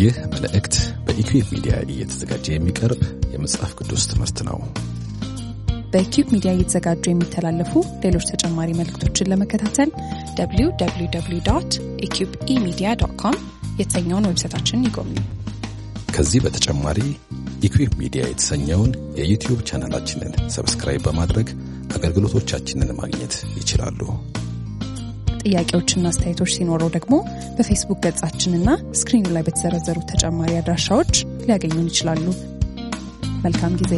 ይህ መልእክት በኢኩዌብ ሚዲያ እየተዘጋጀ የሚቀርብ የመጽሐፍ ቅዱስ ትምህርት ነው። በኢኩዌብ ሚዲያ እየተዘጋጁ የሚተላለፉ ሌሎች ተጨማሪ መልእክቶችን ለመከታተል www.eqbemedia.com የተሰኘውን ዌብሳይታችንን ይጎብኙ። ከዚህ በተጨማሪ ኢኩዌብ ሚዲያ የተሰኘውን የዩቲዩብ ቻናላችንን ሰብስክራይብ በማድረግ አገልግሎቶቻችንን ማግኘት ይችላሉ። ጥያቄዎችና አስተያየቶች ሲኖሩ ደግሞ በፌስቡክ ገጻችንና ስክሪኑ ላይ በተዘረዘሩ ተጨማሪ አድራሻዎች ሊያገኙን ይችላሉ። መልካም ጊዜ።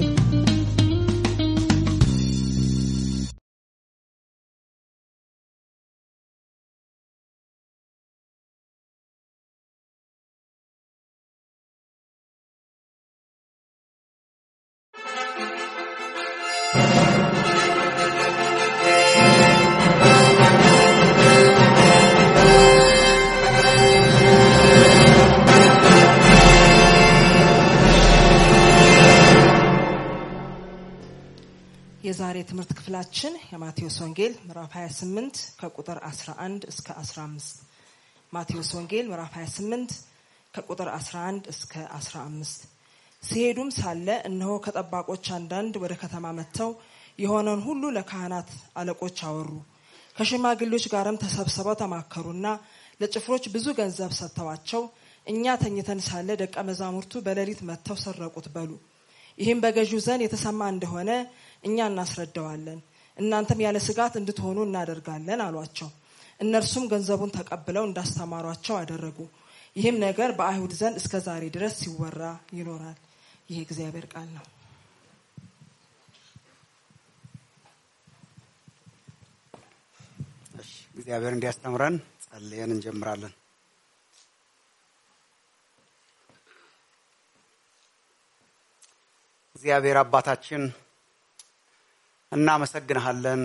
የዛሬ ትምህርት ክፍላችን የማቴዎስ ወንጌል ምዕራፍ 28 ከቁጥር 11 እስከ 15 ማቴዎስ ወንጌል ምዕራፍ 28 ከቁጥር 11 እስከ 15 ሲሄዱም ሳለ እነሆ ከጠባቆች አንዳንድ ወደ ከተማ መጥተው የሆነውን ሁሉ ለካህናት አለቆች አወሩ። ከሽማግሌዎች ጋርም ተሰብስበው ተማከሩና ለጭፍሮች ብዙ ገንዘብ ሰጥተዋቸው እኛ ተኝተን ሳለ ደቀ መዛሙርቱ በሌሊት መጥተው ሰረቁት በሉ። ይህም በገዢው ዘንድ የተሰማ እንደሆነ እኛ እናስረዳዋለን፣ እናንተም ያለ ስጋት እንድትሆኑ እናደርጋለን አሏቸው። እነርሱም ገንዘቡን ተቀብለው እንዳስተማሯቸው አደረጉ። ይህም ነገር በአይሁድ ዘንድ እስከ ዛሬ ድረስ ሲወራ ይኖራል። ይህ እግዚአብሔር ቃል ነው። እግዚአብሔር እንዲያስተምረን ጸልየን እንጀምራለን። እግዚአብሔር አባታችን እናመሰግንሃለን።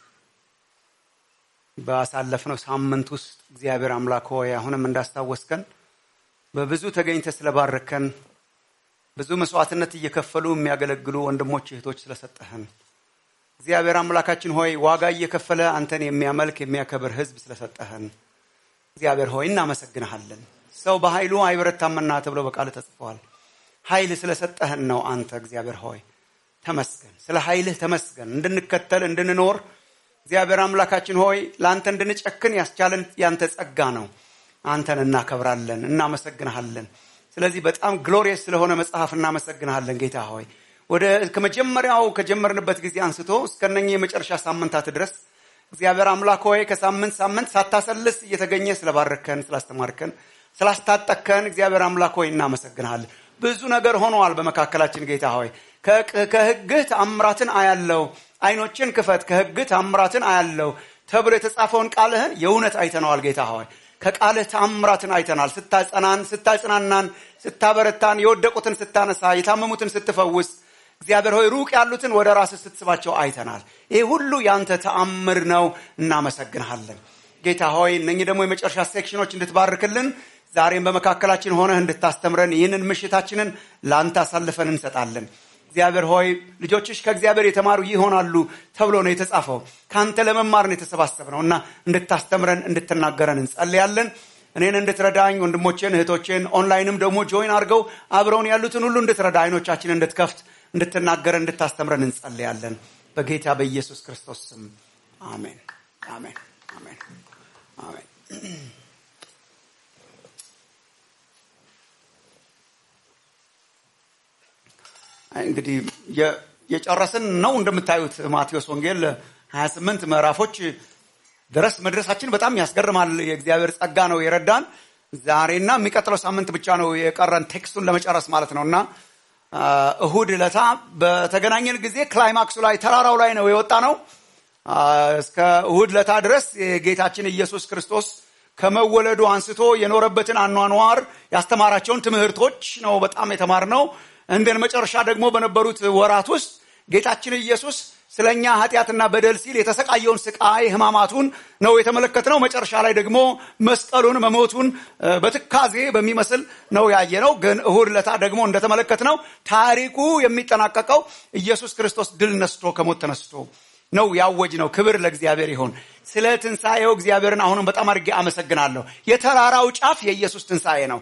ባሳለፍነው ሳምንት ውስጥ እግዚአብሔር አምላክ ሆይ አሁንም እንዳስታወስከን በብዙ ተገኝተ ስለባረከን ብዙ መስዋዕትነት እየከፈሉ የሚያገለግሉ ወንድሞች እህቶች ስለሰጠህን እግዚአብሔር አምላካችን ሆይ ዋጋ እየከፈለ አንተን የሚያመልክ የሚያከብር ህዝብ ስለሰጠህን እግዚአብሔር ሆይ እናመሰግንሃለን። ሰው በኃይሉ አይበረታምና ተብሎ በቃል ተጽፏል። ኃይል ስለሰጠህን ነው አንተ እግዚአብሔር ሆይ ተመስገን። ስለ ኃይልህ ተመስገን። እንድንከተል እንድንኖር እግዚአብሔር አምላካችን ሆይ ላንተ እንድንጨክን ያስቻለን ያንተ ጸጋ ነው። አንተን እናከብራለን፣ እናመሰግንሃለን። ስለዚህ በጣም ግሎሪየስ ስለሆነ መጽሐፍ እናመሰግንሃለን ጌታ ሆይ። ወደ ከመጀመሪያው ከጀመርንበት ጊዜ አንስቶ እስከነኚህ የመጨረሻ ሳምንታት ድረስ እግዚአብሔር አምላክ ሆይ ከሳምንት ሳምንት ሳታሰልስ እየተገኘ ስለባረከን፣ ስላስተማርከን፣ ስላስታጠከን እግዚአብሔር አምላክ ሆይ እናመሰግንሃለን። ብዙ ነገር ሆኗል በመካከላችን ጌታ ሆይ። ከህግህ ተአምራትን አያለው፣ አይኖችን ክፈት ከህግህ ተአምራትን አያለው ተብሎ የተጻፈውን ቃልህን የእውነት አይተናል ጌታ ሆይ። ከቃልህ ተአምራትን አይተናል። ስታጽናናን፣ ስታበረታን፣ የወደቁትን ስታነሳ፣ የታመሙትን ስትፈውስ እግዚአብሔር ሆይ ሩቅ ያሉትን ወደ ራስህ ስትስባቸው አይተናል። ይሄ ሁሉ ያንተ ተአምር ነው። እናመሰግንሃለን ጌታ ሆይ። እነኚህ ደግሞ የመጨረሻ ሴክሽኖች እንድትባርክልን ዛሬም በመካከላችን ሆነህ እንድታስተምረን ይህንን ምሽታችንን ላንተ አሳልፈን እንሰጣለን። እግዚአብሔር ሆይ ልጆችሽ ከእግዚአብሔር የተማሩ ይሆናሉ ተብሎ ነው የተጻፈው። ካንተ ለመማር ነው የተሰባሰብነውና እንድታስተምረን እንድትናገረን እንጸልያለን። እኔን እንድትረዳኝ ወንድሞቼን እህቶቼን ኦንላይንም ደግሞ ጆይን አድርገው አብረውን ያሉትን ሁሉ እንድትረዳ አይኖቻችንን እንድትከፍት እንድትናገረን እንድታስተምረን እንጸልያለን በጌታ በኢየሱስ ክርስቶስ ስም አሜን። አሜን። አሜን። አሜን። እንግዲህ የጨረስን ነው እንደምታዩት ማቴዎስ ወንጌል 28 ምዕራፎች ድረስ መድረሳችን በጣም ያስገርማል። የእግዚአብሔር ጸጋ ነው የረዳን። ዛሬና የሚቀጥለው ሳምንት ብቻ ነው የቀረን ቴክስቱን ለመጨረስ ማለት ነውና እሁድ ዕለት በተገናኘን ጊዜ ክላይማክሱ ላይ ተራራው ላይ ነው የወጣ ነው። እስከ እሁድ ዕለት ድረስ የጌታችን ኢየሱስ ክርስቶስ ከመወለዱ አንስቶ የኖረበትን አኗኗር ያስተማራቸውን ትምህርቶች ነው በጣም የተማርነው። እንደን መጨረሻ ደግሞ በነበሩት ወራት ውስጥ ጌታችን ኢየሱስ ስለኛ ኃጢያትና በደል ሲል የተሰቃየውን ስቃይ ህማማቱን ነው የተመለከተነው። መጨረሻ ላይ ደግሞ መስቀሉን መሞቱን በትካዜ በሚመስል ነው ያየነው። ግን እሁድ ዕለት ደግሞ እንደተመለከተነው ታሪኩ የሚጠናቀቀው ኢየሱስ ክርስቶስ ድል ነስቶ ከሞት ተነስቶ ነው ያወጅነው። ክብር ለእግዚአብሔር ይሁን። ስለ ትንሣኤው እግዚአብሔርን አሁንም በጣም አድርጌ አመሰግናለሁ። የተራራው ጫፍ የኢየሱስ ትንሣኤ ነው።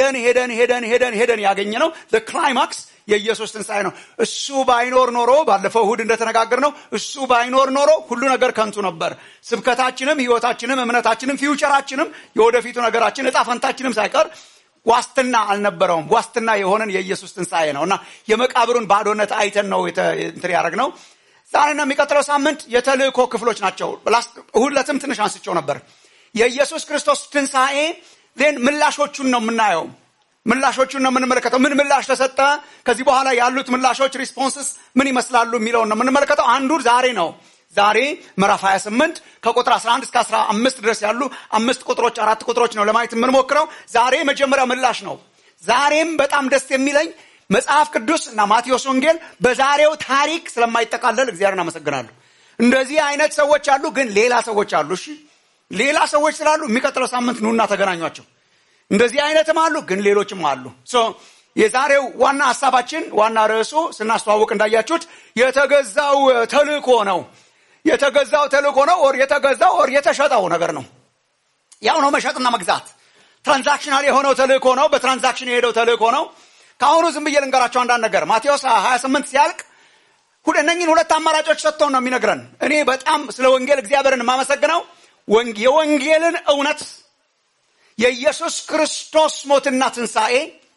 ሄደን ያገኘነው ክላይማክስ የኢየሱስ ትንሣኤ ነው። እሱ ባይኖር ኖሮ ባለፈው እሁድ እንደተነጋገርነው እሱ ባይኖር ኖሮ ሁሉ ነገር ከንቱ ነበር። ስብከታችንም ህይወታችንም እምነታችንም ፊውቸራችንም የወደፊቱ ነገራችን እጣ ፈንታችንም ሳይቀር ዋስትና አልነበረውም። ዋስትና የሆነን የኢየሱስ ትንሣኤ ነውና የመቃብሩን ባዶነት አይተን ነው እንትን ያደረግነው። ዛሬና የሚቀጥለው ሳምንት የተልእኮ ክፍሎች ናቸው። ሁለቱም ትንሽ አንስቼው ነበር። የኢየሱስ ክርስቶስ ትንሣኤ ምላሾቹን ነው የምናየው። ምላሾቹን ነው የምንመለከተው። ምን ምላሽ ተሰጠ፣ ከዚህ በኋላ ያሉት ምላሾች ሪስፖንስስ ምን ይመስላሉ የሚለውን ነው የምንመለከተው። አንዱ ዛሬ ነው። ዛሬ ምዕራፍ 28 ከቁጥር 11 እስከ 15 ድረስ ያሉ 4 ቁጥሮች ነው ለማየት የምንሞክረው። ዛሬ መጀመሪያው ምላሽ ነው። ዛሬም በጣም ደስ የሚለኝ መጽሐፍ ቅዱስ እና ማቴዎስ ወንጌል በዛሬው ታሪክ ስለማይጠቃለል እግዚአብሔርን አመሰግናለሁ። እንደዚህ አይነት ሰዎች አሉ፣ ግን ሌላ ሰዎች አሉ። እሺ ሌላ ሰዎች ስላሉ የሚቀጥለው ሳምንት ኑና ተገናኟቸው። እንደዚህ አይነትም አሉ፣ ግን ሌሎችም አሉ። የዛሬው ዋና ሐሳባችን ዋና ርዕሱ ስናስተዋውቅ እንዳያችሁት የተገዛው ተልእኮ ነው። የተገዛው ተልእኮ ነው። የተገዛው የተሸጠው ነገር ነው። ያው ነው መሸጥና መግዛት። ትራንዛክሽናል የሆነው ተልእኮ ነው። በትራንዛክሽን የሄደው ተልእኮ ነው። ካሁኑ ዝም ብዬ ልንገራቸው አንዳንድ ነገር። ማቴዎስ 28 ሲያልቅ እነኚህን ሁለት አማራጮች ሰጥቶን ነው የሚነግረን። እኔ በጣም ስለ ወንጌል እግዚአብሔርን የማመሰግነው የወንጌልን እውነት የኢየሱስ ክርስቶስ ሞትና ትንሣኤ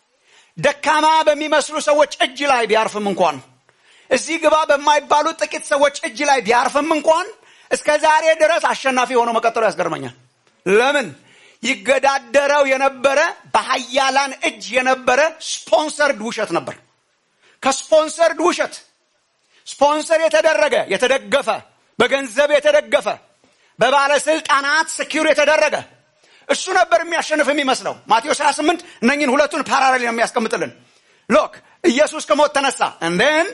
ደካማ በሚመስሉ ሰዎች እጅ ላይ ቢያርፍም እንኳን እዚህ ግባ በማይባሉ ጥቂት ሰዎች እጅ ላይ ቢያርፍም እንኳን እስከ ዛሬ ድረስ አሸናፊ ሆኖ መቀጠሉ ያስገርመኛል። ለምን? ይገዳደረው የነበረ በኃያላን እጅ የነበረ ስፖንሰርድ ውሸት ነበር። ከስፖንሰርድ ውሸት ስፖንሰር የተደገፈ በገንዘብ የተደገፈ በባለስልጣናት ሴኩር የተደረገ እሱ ነበር የሚያሸንፍ የሚመስለው። ማቴዎስ 28 እነኚህን ሁለቱን ፓራሌል ነው የሚያስቀምጥልን። ሎክ ኢየሱስ ከሞት ተነሳ። እንደን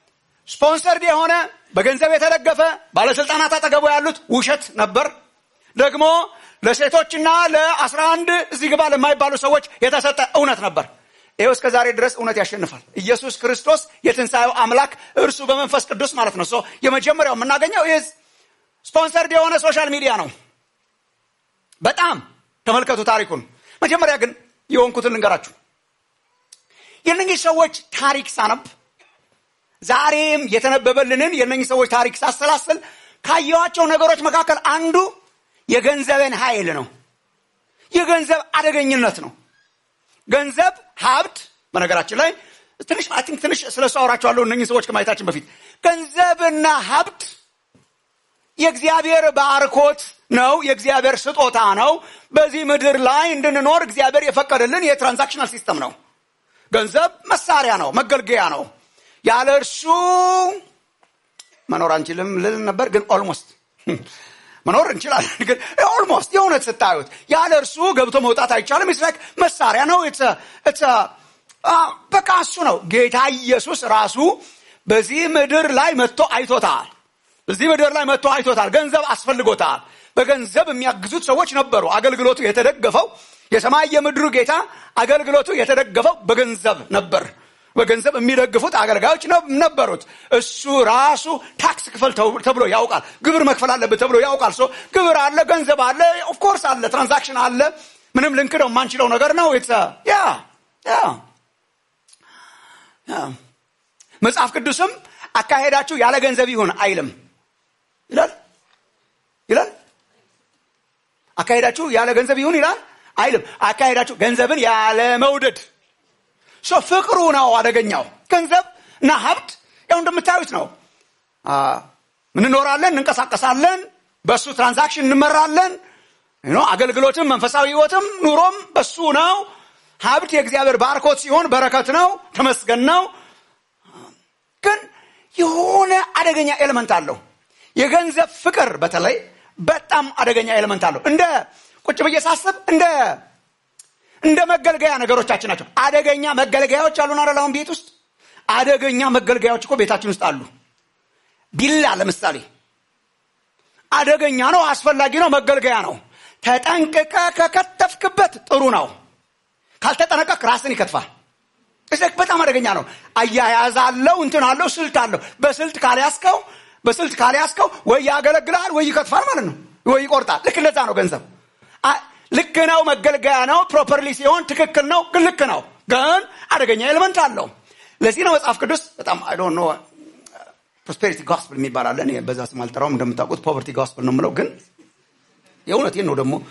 ስፖንሰርድ የሆነ በገንዘብ የተደገፈ ባለስልጣናት አጠገቡ ያሉት ውሸት ነበር። ደግሞ ለሴቶችና ለ11 እዚህ ግባ ለማይባሉ ሰዎች የተሰጠ እውነት ነበር። ይሄው እስከ ዛሬ ድረስ እውነት ያሸንፋል። ኢየሱስ ክርስቶስ የትንሣኤው አምላክ እርሱ በመንፈስ ቅዱስ ማለት ነው። የመጀመሪያው የምናገኘው ይህ ስፖንሰርድ የሆነ ሶሻል ሚዲያ ነው። በጣም ተመልከቱ ታሪኩን። መጀመሪያ ግን የሆንኩትን ልንገራችሁ። የእነኚህ ሰዎች ታሪክ ሳነብ ዛሬም የተነበበልንን የእነኚህ ሰዎች ታሪክ ሳሰላስል ካየኋቸው ነገሮች መካከል አንዱ የገንዘብን ኃይል ነው። የገንዘብ አደገኝነት ነው። ገንዘብ ሀብት፣ በነገራችን ላይ ትንሽ ስለሱ አወራቸዋለሁ እነኚህ ሰዎች ከማየታችን በፊት። ገንዘብና ሀብት የእግዚአብሔር ባርኮት ነው። የእግዚአብሔር ስጦታ ነው። በዚህ ምድር ላይ እንድንኖር እግዚአብሔር የፈቀደልን የትራንዛክሽናል ሲስተም ነው። ገንዘብ መሳሪያ ነው፣ መገልገያ ነው። ያለ እርሱ መኖር አንችልም ልል ነበር፣ ግን ኦልሞስት መኖር እንችላለን። ግን ኦልሞስት የእውነት ስታዩት ያለ እርሱ ገብቶ መውጣት አይቻልም። ይስላክ መሳሪያ ነው። በቃ እሱ ነው። ጌታ ኢየሱስ ራሱ በዚህ ምድር ላይ መጥቶ አይቶታል። ገንዘብ አስፈልጎታል። በገንዘብ የሚያግዙት ሰዎች ነበሩ። አገልግሎቱ የተደገፈው የሰማይ የምድሩ ጌታ አገልግሎቱ የተደገፈው በገንዘብ ነበር። በገንዘብ የሚደግፉት አገልጋዮች ነበሩት። እሱ ራሱ ታክስ ክፈል ተብሎ ያውቃል። ግብር መክፈል አለበት ተብሎ ያውቃል። ግብር አለ፣ ገንዘብ አለ፣ ኦፍ ኮርስ አለ፣ ትራንዛክሽን አለ። ምንም ልንክደው የማንችለው ነገር ነው። መጽሐፍ ቅዱስም አካሄዳችሁ ያለ ገንዘብ ይሁን አይልም ይላል። አካሄዳችሁ ያለ ገንዘብ ይሁን ይላል አይልም። አካሄዳችሁ ገንዘብን ያለ መውደድ። ፍቅሩ ነው አደገኛው። ገንዘብ እና ሀብት ያው እንደምታዩት ነው። እንኖራለን፣ እንንቀሳቀሳለን፣ በሱ ትራንዛክሽን እንመራለን። አገልግሎትም መንፈሳዊ ህይወትም ኑሮም በሱ ነው። ሀብት የእግዚአብሔር ባርኮት ሲሆን በረከት ነው፣ ተመስገን ነው። ግን የሆነ አደገኛ ኤሌመንት አለው። የገንዘብ ፍቅር በተለይ በጣም አደገኛ ኤሌመንት አለው። እንደ ቁጭ ብዬ ሳስብ እንደ መገልገያ ነገሮቻችን ናቸው። አደገኛ መገልገያዎች አሉን አይደል? አሁን ቤት ውስጥ አደገኛ መገልገያዎች እኮ ቤታችን ውስጥ አሉ። ቢላ ለምሳሌ አደገኛ ነው፣ አስፈላጊ ነው፣ መገልገያ ነው። ተጠንቅቀ ከከተፍክበት ጥሩ ነው። ካልተጠነቀቅ ራስን ይከትፋል። በጣም አደገኛ ነው። አያያዝ አለው፣ እንትን አለው፣ ስልት አለው። በስልት ካልያዝከው በስልት ካልያዝከው ወይ ያገለግላል ወይ ይከትፋል ማለት ነው፣ ወይ ይቆርጣል። ልክ እንደዛ ነው ገንዘብ። ልክ ነው፣ መገልገያ ነው፣ ፕሮፐርሊ ሲሆን ትክክል ነው፣ ግን ልክ ነው፣ ግን አደገኛ ኤሌመንት አለው። ለዚህ ነው መጽሐፍ ቅዱስ በጣም አይ ዶንት ኖ ፕሮስፔሪቲ ጎስፔል የሚባል አለ። እኔ በዛ ስም አልጠራውም፣ እንደምታውቁት ፖቨርቲ ጎስፔል ነው የምለው፣ ግን የእውነቴን ነው ደግሞ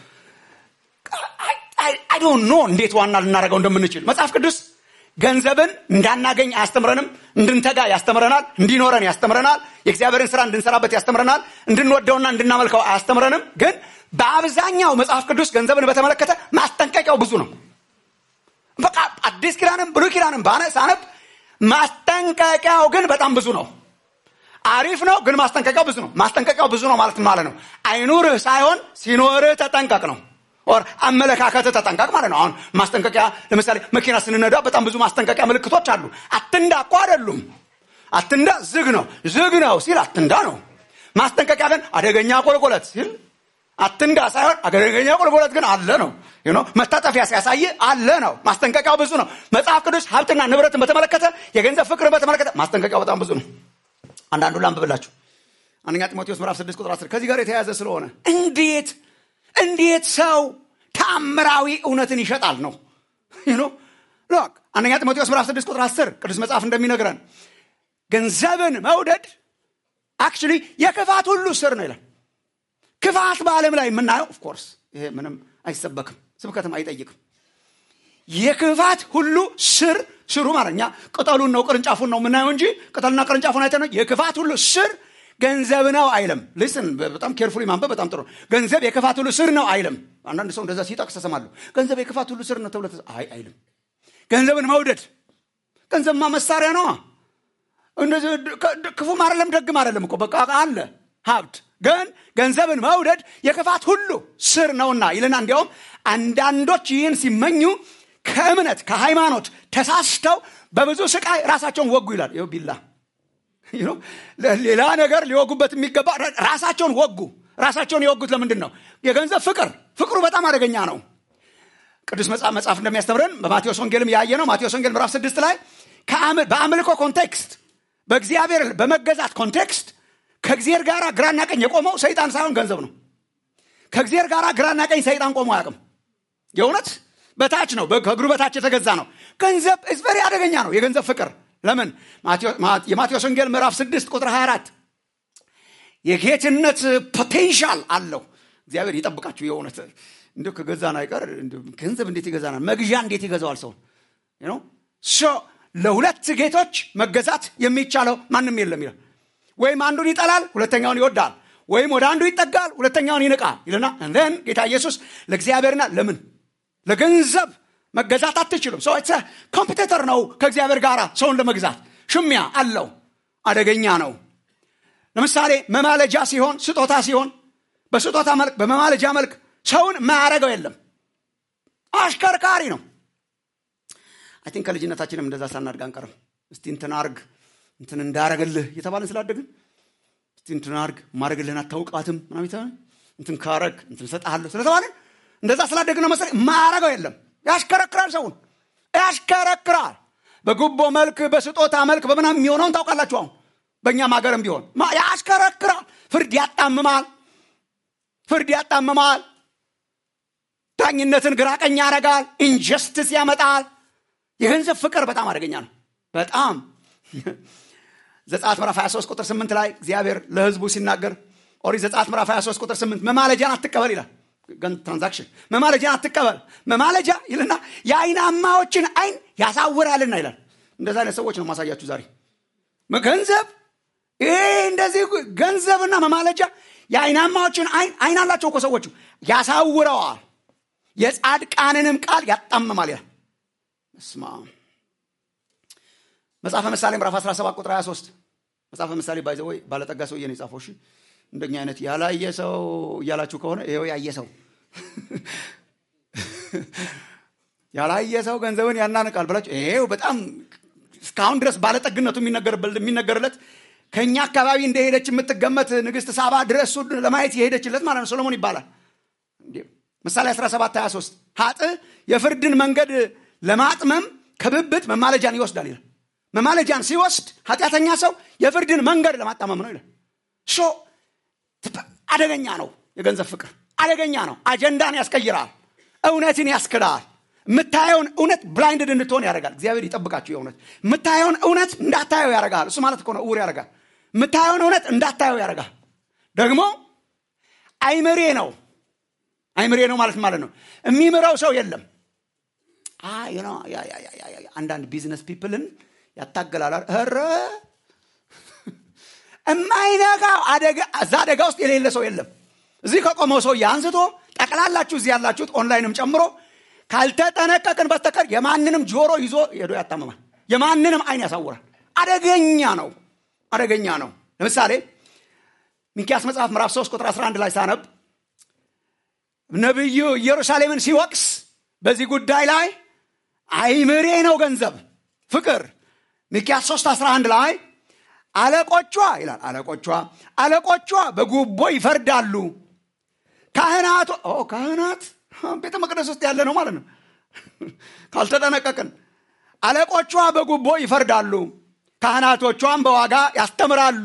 አይ ዶንት ኖ እንዴት ዋና ልናደርገው እንደምንችል። መጽሐፍ ቅዱስ ገንዘብን እንዳናገኝ አያስተምረንም፣ እንድንተጋ ያስተምረናል፣ እንዲኖረን ያስተምረናል፣ የእግዚአብሔርን ስራ እንድንሰራበት ያስተምረናል፣ እንድንወደውና እንድናመልከው አያስተምረንም። ግን በአብዛኛው መጽሐፍ ቅዱስ ገንዘብን በተመለከተ ማስጠንቀቂያው ብዙ ነው። በቃ አዲስ ኪዳንም ብሉይ ኪዳንም ሳነብ ማስጠንቀቂያው ግን በጣም ብዙ ነው። አሪፍ ነው፣ ግን ማስጠንቀቂያው ብዙ ነው። ማስጠንቀቂያው ብዙ ነው ማለት ነው አይኑርህ ሳይሆን ሲኖርህ ተጠንቀቅ ነው። ኦር አመለካከትህ ተጠንቀቅ ማለት ነው። አሁን ማስጠንቀቂያ ለምሳሌ መኪና ስንነዳ በጣም ብዙ ማስጠንቀቂያ ምልክቶች አሉ። አትንዳ እኮ አይደሉም። አትንዳ ዝግ ነው ሲል አትንዳ ነው። ማስጠንቀቂያ ግን አደገኛ ቁልቁለት ሲል አትንዳ ሳይሆን አደገኛ ቁልቁለት ግን አለ ነው። መታጠፊያ ሲያሳይ አለ ነው። ማስጠንቀቂያው ብዙ ነው። መጽሐፍ ቅዱስ ሀብትና ንብረትን በተመለከተ፣ የገንዘብ ፍቅርን በተመለከተ ማስጠንቀቂያው በጣም ብዙ ነው። አንዳንዱን ላንብብላችሁ። አንደኛ ጢሞቴዎስ ምዕራፍ 6 ቁጥር 10 ከዚህ ጋር የተያያዘ ስለሆነ እንዴት ሰው ተአምራዊ እውነትን ይሸጣል ነው። ሎክ አንደኛ ጢሞቴዎስ ምዕራፍ 6 ቁጥር 10 ቅዱስ መጽሐፍ እንደሚነግረን ገንዘብን መውደድ አክቹሊ የክፋት ሁሉ ስር ነው ይላል። ክፋት በዓለም ላይ የምናየው ኦፍ ኮርስ ይሄ ምንም አይሰበክም፣ ስብከትም አይጠይቅም። የክፋት ሁሉ ስሩ ማለኛ ቅጠሉን ነው ቅርንጫፉን ነው የምናየው እንጂ ቅጠልና ቅርንጫፉን አይተን ነው። የክፋት ሁሉ ስር ገንዘብ ነው አይልም። ሊስን በጣም ኬርፉሊ ማንበብ በጣም ጥሩ። ገንዘብ የክፋት ሁሉ ስር ነው አይልም። አንዳንድ ሰው እንደዛ ሲጠቅስ ተሰማሉ። ገንዘብ የክፋት ሁሉ ስር ነው ተብሎ አይልም። ገንዘብን መውደድ፣ ገንዘብማ መሳሪያ ነው። እንደዚህ ክፉም አይደለም ደግም አይደለም እኮ በቃ አለ ሀብት። ግን ገንዘብን መውደድ የክፋት ሁሉ ስር ነውና ይልና እንዲያውም አንዳንዶች ይህን ሲመኙ ከእምነት ከሃይማኖት ተሳስተው በብዙ ስቃይ ራሳቸውን ወጉ ይላል። ይኸው ቢላ ሌላ ነገር ሊወጉበት የሚገባ ራሳቸውን ወጉ። ራሳቸውን የወጉት ለምንድን ነው? የገንዘብ ፍቅሩ በጣም አደገኛ ነው። ቅዱስ መጽሐፍ እንደሚያስተምረን በማቴዎስ ወንጌልም ያየ ነው። ማቴዎስ ወንጌል ምዕራፍ 6 ላይ በአምልኮ ኮንቴክስት፣ በእግዚአብሔር በመገዛት ኮንቴክስት ከእግዚአብሔር ጋር ግራና ቀኝ የቆመው ሰይጣን ሳይሆን ገንዘብ ነው። ከእግዚአብሔር ጋር ግራና ቀኝ ሰይጣን ቆሞ አያውቅም። የእውነት በታች ነው፣ ከእግሩ በታች የተገዛ ነው። ገንዘብ ቨሪ አደገኛ ነው። የገንዘብ ፍቅር ለምን? የማቴዎስ ወንጌል ምዕራፍ 6 ቁጥር 24 የጌትነት ፖቴንሻል አለው። እግዚአብሔር ይጠብቃችሁ። የእውነት እንደው ከገዛን አይቀር ገንዘብ እንዴት ይገዛናል? መግዣ እንዴት ይገዛዋል ሰው? ለሁለት ጌቶች መገዛት የሚቻለው ማንም የለም ይላል። ወይም አንዱን ይጠላል ሁለተኛውን ይወዳል፣ ወይም ወደ አንዱ ይጠጋል ሁለተኛውን ይንቃል ይልና እንደን ጌታ ኢየሱስ ለእግዚአብሔርና ለገንዘብ መገዛት አትችሉም። ሰው ኮምፒቲተር ነው ከእግዚአብሔር ጋር ሰውን ለመግዛት ሽሚያ አለው። አደገኛ ነው። ለምሳሌ መማለጃ ሲሆን፣ ስጦታ ሲሆን በስጦታ መልክ በመማለጃ መልክ ሰውን ማያረገው የለም። አሽከርካሪ ነው። አይ ቲንክ ከልጅነታችንም እንደዛ ሳናድግ አንቀርም። እስቲ እንትን አርግ እንትን እንዳረገልህ እየተባልን ስላደግን እስቲ እንትን አርግ ማረግልህን አታውቃትም ምናምን ይተና እንትን ካረግ እንትን ሰጣለሁ ስለተባልን እንደዛ ስላደግን ነው መሰለኝ ማያረገው የለም። ያሽከረክራል፣ ሰውን ያሽከረክራል። በጉቦ መልክ በስጦታ መልክ በምናም የሚሆነውን ታውቃላችሁ። አሁን በእኛም ሀገርም ቢሆን ያሽከረክራል። ፍርድ ያጣምማል። ዳኝነትን ግራ ቀኝ ያረጋል። ኢንጀስቲስ ያመጣል። የገንዘብ ፍቅር በጣም አደገኛ ነው። በጣም ዘጸአት ምዕራፍ 23 ቁጥር 8 ላይ እግዚአብሔር ለሕዝቡ ሲናገር ኦሪት ዘጸአት ምዕራፍ 23 ቁጥር 8 መማለጃን አትቀበል ይላል። ትራንዛክሽን መማለጃን አትቀበል። መማለጃ ይልና የአይናማዎችን አይን ያሳውራልና ይላል። እንደዛ አይነት ሰዎች ነው ማሳያችሁ ዛሬ። ገንዘብ ይሄ እንደዚህ ገንዘብና መማለጃ የአይናማዎችን አይን አላቸው እኮ ሰዎቹ ያሳውረዋል፣ የጻድቃንንም ቃል ያጣምማል ይላል። እስማ መጽሐፈ ምሳሌ ምዕራፍ 17 ቁጥር 23 መጽሐፈ ምሳሌ ባይዘው ባለጠጋ ሰውዬ ነው የጻፈው። እሺ እንደኛ አይነት ያላየ ሰው እያላችሁ ከሆነ ይሄው ያየ ሰው ያላየ ሰው ገንዘብን ያናንቃል ብላችሁ ይሄው በጣም እስካሁን ድረስ ባለጠግነቱ የሚነገርለት ከኛ አካባቢ እንደሄደች የምትገመት ንግስት ሳባ ድረስ ለማየት የሄደችለት ማለት ነው ሶሎሞን ይባላል። ምሳሌ 17 23 ኃጥእ የፍርድን መንገድ ለማጥመም ከብብት መማለጃን ይወስዳል ይላል። መማለጃን ሲወስድ ኃጢአተኛ ሰው የፍርድን መንገድ ለማጣመም ነው ይላል። አደገኛ ነው። የገንዘብ ፍቅር አደገኛ ነው። አጀንዳን ያስቀይራል። እውነትን ያስክዳል። የምታየውን እውነት ብላይንድድ እንድትሆን ያደርጋል። እግዚአብሔር ይጠብቃችሁ። የእውነት የምታየውን እውነት እንዳታየው ያደርጋል። እሱ ማለት እኮ ነው እውር ያደርጋል። የምታየውን እውነት እንዳታየው ያደርጋል። ደግሞ አይምሬ ነው ማለት ነው። የሚምረው ሰው የለም። አንዳንድ ቢዝነስ ፒፕልን ያታገላል። ኧረ የማይነጋው እዛ አደጋ ውስጥ የሌለ ሰው የለም። እዚህ ከቆመው ሰው አንስቶ ጠቅላላችሁ እዚህ ያላችሁት ኦንላይንም ጨምሮ ካልተጠነቀቅን በስተቀር የማንንም ጆሮ ይዞ ሄዶ ያጣመማል። የማንንም አይን ያሳውራል። አደገኛ ነው። ለምሳሌ ሚክያስ መጽሐፍ ምዕራፍ 3 ቁጥር 11 ላይ ሳነብ ነብዩ ኢየሩሳሌምን ሲወቅስ በዚህ ጉዳይ ላይ አይምሬ ነው ገንዘብ ፍቅር። ሚክያስ 3:11 ላይ አለቆቿ በጉቦ ይፈርዳሉ። ካህናት ቤተ መቅደስ ውስጥ ያለ ነው ማለት ነው። ካልተጠነቀቅን አለቆቿ በጉቦ ይፈርዳሉ፣ ካህናቶቿም በዋጋ ያስተምራሉ።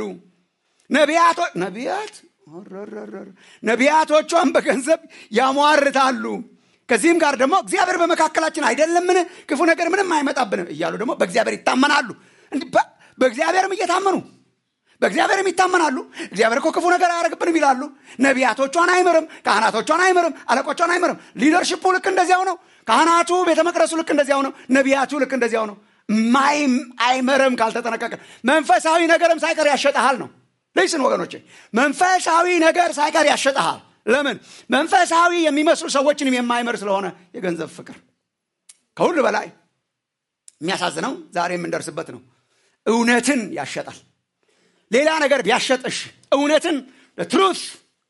ነቢያቶቿም በገንዘብ ያሟርታሉ። ከዚህም ጋር ደግሞ እግዚአብሔር በመካከላችን አይደለምን? ክፉ ነገር ምንም አይመጣብንም እያሉ ደግሞ በእግዚአብሔር ይታመናሉ። በእግዚአብሔርም እየታመኑ በእግዚአብሔርም ይታመናሉ። እግዚአብሔር እኮ ክፉ ነገር አያደርግብንም ይላሉ። ነቢያቶቿን አይምርም፣ ካህናቶቿን አይምርም፣ አለቆቿን አይምርም። ሊደርሺፑ ልክ እንደዚያው ነው። ካህናቱ፣ ቤተ መቅደሱ ልክ እንደዚያው ነው። ነቢያቱ ልክ እንደዚያው ነው። አይምርም ካልተጠነቀቀ። መንፈሳዊ ነገርም ሳይቀር ያሸጣሃል ነው። ለይስን ወገኖቼ፣ መንፈሳዊ ነገር ሳይቀር ያሸጣሃል። ለምን? መንፈሳዊ የሚመስሉ ሰዎችንም የማይምር ስለሆነ የገንዘብ ፍቅር። ከሁሉ በላይ የሚያሳዝነው ዛሬ የምንደርስበት ነው። እውነትን ያሸጣል። ሌላ ነገር ቢያሸጥሽ እውነትን ለትሩት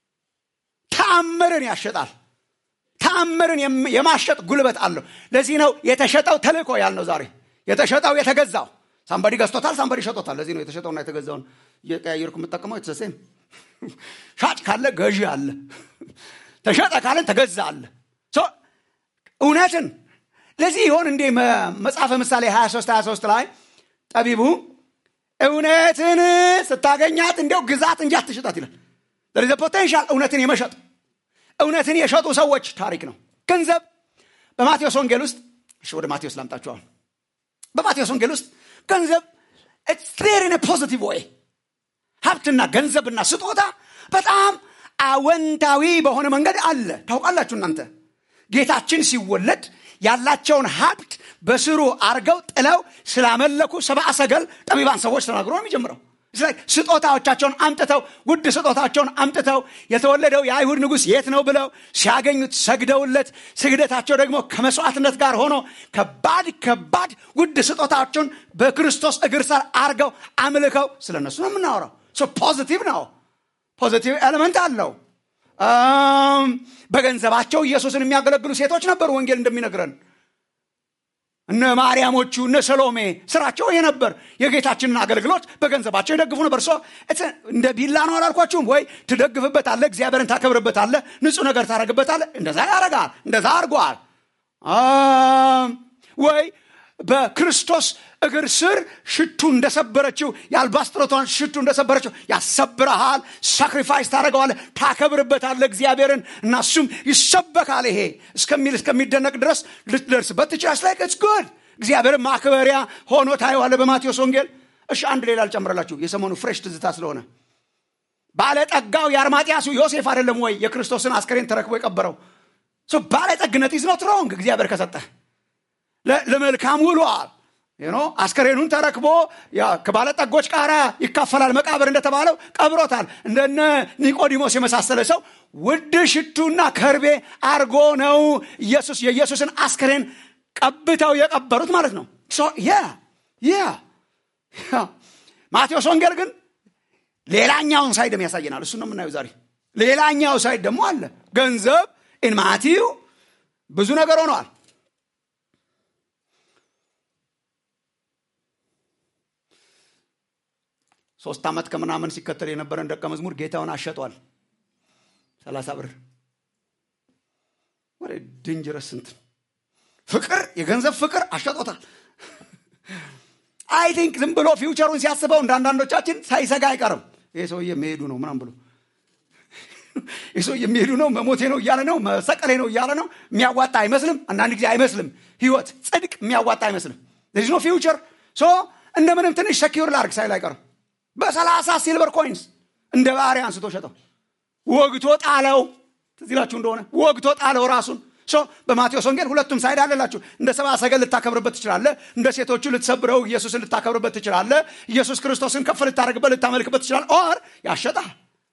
ተአምርን ያሸጣል። ተአምርን የማሸጥ ጉልበት አለው። ለዚህ ነው የተሸጠው ተልእኮ ያልነው። ዛሬ የተሸጠው የተገዛው ሳምባዲ ገዝቶታል፣ ሳምባዲ ሸጦታል። ለዚህ ነው የተሸጠውና የተገዛውን እየቀያየርኩ የምጠቀመው። የተሰሰም ሻጭ ካለ ገዢ አለ፣ ተሸጠ ካለን ተገዛ አለ። እውነትን ለዚህ ይሆን እንዴ መጽሐፈ ምሳሌ 23 ላይ ጠቢቡ እውነትን ስታገኛት እንደው ግዛት እንጂ አትሽጣት ይላል። ለዚህ ፖቴንሻል እውነትን የመሸጥ እውነትን የሸጡ ሰዎች ታሪክ ነው። ገንዘብ በማቴዎስ ወንጌል ውስጥ ወደ ማቴዎስ ላምጣችሁ። በማቴዎስ ወንጌል ውስጥ ገንዘብ it's there in a positive way። ሀብትና ገንዘብና ስጦታ በጣም አወንታዊ በሆነ መንገድ አለ። ታውቃላችሁ እናንተ ጌታችን ሲወለድ ያላቸውን ሀብት በስሩ አርገው ጥለው ስላመለኩ ሰብአ ሰገል ጠቢባን ሰዎች ተናግሮ ነው የሚጀምረው። ስጦታዎቻቸውን አምጥተው ውድ ስጦታቸውን አምጥተው የተወለደው የአይሁድ ንጉሥ የት ነው ብለው ሲያገኙት ሰግደውለት፣ ስግደታቸው ደግሞ ከመስዋዕትነት ጋር ሆኖ ከባድ ውድ ስጦታቸውን በክርስቶስ እግር ስር አርገው አምልከው ስለነሱ ነው የምናወራው። ፖዚቲቭ ነው። ፖዚቲቭ ኤሌመንት አለው። በገንዘባቸው ኢየሱስን የሚያገለግሉ ሴቶች ነበሩ። ወንጌል እንደሚነግረን እነ ማርያሞቹ እነ ሰሎሜ ስራቸው ይሄ ነበር። የጌታችንን አገልግሎት በገንዘባቸው ይደግፉ ነበር። እንደ ቢላ ነው አላልኳችሁም ወይ? ትደግፍበታለህ፣ እግዚአብሔርን ታከብርበታለህ፣ ንጹህ ነገር ታረግበታለህ። እንደዛ ያረጋል። እንደዛ አርጓል። ወይ በክርስቶስ እግር ስር ሽቱ እንደሰበረችው የአልባስጥሮቷን ሽቱ እንደሰበረችው ያሰብረሃል። ሳክሪፋይስ ታደርገዋለህ፣ ታከብርበታለህ እግዚአብሔርን እና እሱም ይሰበካል። ይሄ እስከሚደነቅ ድረስ ልትደርስበት ትችላለህ። like it's good እግዚአብሔርን ማክበሪያ ሆኖ ታየዋለህ በማቴዎስ ወንጌል። እሺ አንድ ሌላ አልጨምረላችሁ፣ የሰሞኑ ፍሬሽ ትዝታ ስለሆነ ባለጠጋው የአርማጥያሱ ዮሴፍ አይደለም ወይ የክርስቶስን አስከሬን ተረክቦ የቀበረው? ባለጠግነት is not wrong። እግዚአብሔር ከሰጠህ ለመልካም ውሏል። አስከሬኑን ተረክቦ ከባለጠጎች ጋር ይካፈላል መቃብር እንደተባለው ቀብሮታል። እንደነ ኒቆዲሞስ የመሳሰለ ሰው ውድ ሽቱና ከርቤ አርጎ ነው የኢየሱስን አስከሬን ቀብተው የቀበሩት ማለት ነው። ማቴዎስ ወንጌል ግን ሌላኛውን ሳይድም ያሳየናል። እሱ ነው የምናየው ዛሬ። ሌላኛው ሳይድ ደግሞ አለ። ገንዘብ ኢንማቲው ብዙ ነገር ሆኗል። 3 ዓመት ከምናምን ሲከተል የነበረን ደቀ መዝሙር ጌታውን አሸጧል። 30 ብር። ወደ ድንጅረስ እንትን ፍቅር፣ የገንዘብ ፍቅር አሸጦታል። አይ ቲንክ ዝም ብሎ ፊውቸሩን ሲያስበው እንዳንዳንዶቻችን ሳይሰጋ አይቀርም። ይሄ ሰውዬ መሄዱ ነው ምናምን ብሎ ይሄ ሰውዬ መሄዱ ነው መሞቴ ነው እያለ ነው መሰቀሌ ነው እያለ ነው። የሚያዋጣ አይመስልም። አንዳንድ ጊዜ አይመስልም። ህይወት ጽድቅ የሚያዋጣ አይመስልም። there is no future so እንደምንም ትንሽ ሰኪዩር ላርግ ሳይል አይቀርም። በ30 ሲልቨር ኮይንስ እንደ ባሪያ አንስቶ ሸጠው። ወግቶ ጣለው። ትዝ ይላችሁ እንደሆነ ወግቶ ጣለው ራሱን። በማቴዎስ ወንጌል ሁለቱም ሳይድ አለላችሁ። እንደ ሰብአ ሰገል ልታከብርበት ትችላለህ። እንደ ሴቶቹ ልትሰብረው ኢየሱስን ልታከብርበት ትችላለህ። ኢየሱስ ክርስቶስን ከፍ ልታረግበት ልታመልክበት ትችላለህ። ኦር ያሸጣል።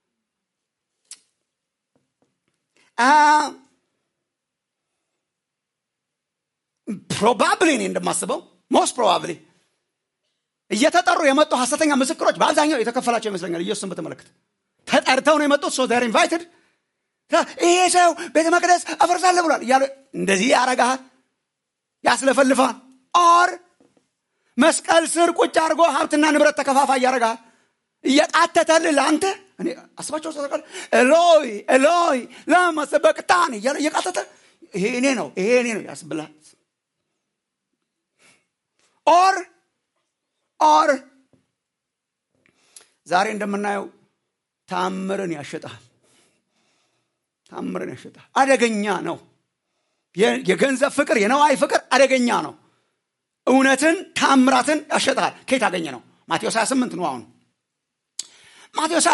ፕሮባብሊ እኔ እንደማስበው ሞስት ፕሮባብሊ እየተጠሩ የመጡ ሐሰተኛ ምስክሮች በአብዛኛው የተከፈላቸው ይመስለኛል። ኢየሱስን በተመለከተ ተጠርተው ነው የመጡት። so they are invited ይሄ ሰው ቤተ መቅደስ አፈርሳለሁ ብሏል እያሉ እንደዚህ ያረጋል፣ ያስለፈልፋል። ኦር መስቀል ስር ቁጭ አድርጎ ሀብትና ንብረት ተከፋፋይ ያረጋል እየቃተተልህ ለአንተ እኔ አስባቸው ተሰቀል ኤሎይ ኤሎይ ለማ ሰበቅታኒ እያለ እየቃተተ ይሄ እኔ ነው ያስብላል። ኦር ዛሬ እንደምናየው ታምርን ያሸጣል። አደገኛ ነው። የገንዘብ ፍቅር የነዋይ ፍቅር አደገኛ ነው። እውነትን ታምራትን ያሸጣል። ከየት አገኘ ነው? ማቴዎስ 28 ነው። አሁን ማቴዎስ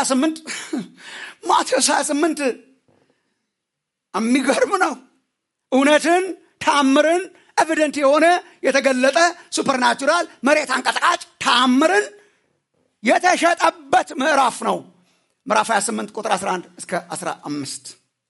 28 የሚገርም ነው። እውነትን ታምርን ኤቪደንት የሆነ የተገለጠ ሱፐርናቹራል መሬት አንቀጥቃጭ ታምርን የተሸጠበት ምዕራፍ ነው። ምዕራፍ 28 ቁጥር 11 እስከ 15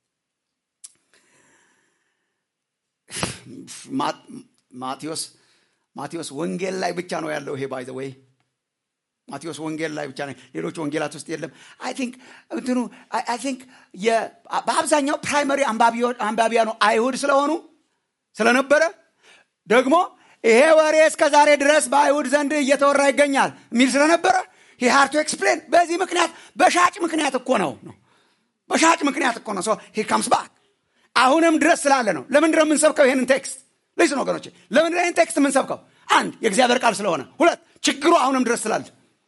ማቴዎስ ወንጌል ላይ ብቻ ነው ያለው። ይሄ ባይ ዘ ዌይ ማቴዎስ ወንጌል ላይ ብቻ ነው፣ ሌሎች ወንጌላት ውስጥ የለም። አይ ቲንክ በአብዛኛው ፕራይመሪ አንባቢያኑ አይሁድ ስለነበረ ደግሞ ይሄ ወሬ እስከ ዛሬ ድረስ በአይሁድ ዘንድ እየተወራ ይገኛል የሚል ስለነበረ he had to explain። በዚህ ምክንያት በሻጭ ምክንያት እኮ ነው so he comes back አሁንም ድረስ ስላለ ነው። ለምን ድረስ የምንሰብከው ይሄንን ቴክስት ለይስ ነው ወገኖቼ? ለምን ይሄንን ቴክስት የምንሰብከው? አንድ የእግዚአብሔር ቃል ስለሆነ፣ ሁለት ችግሩ አሁንም ድረስ ስላለ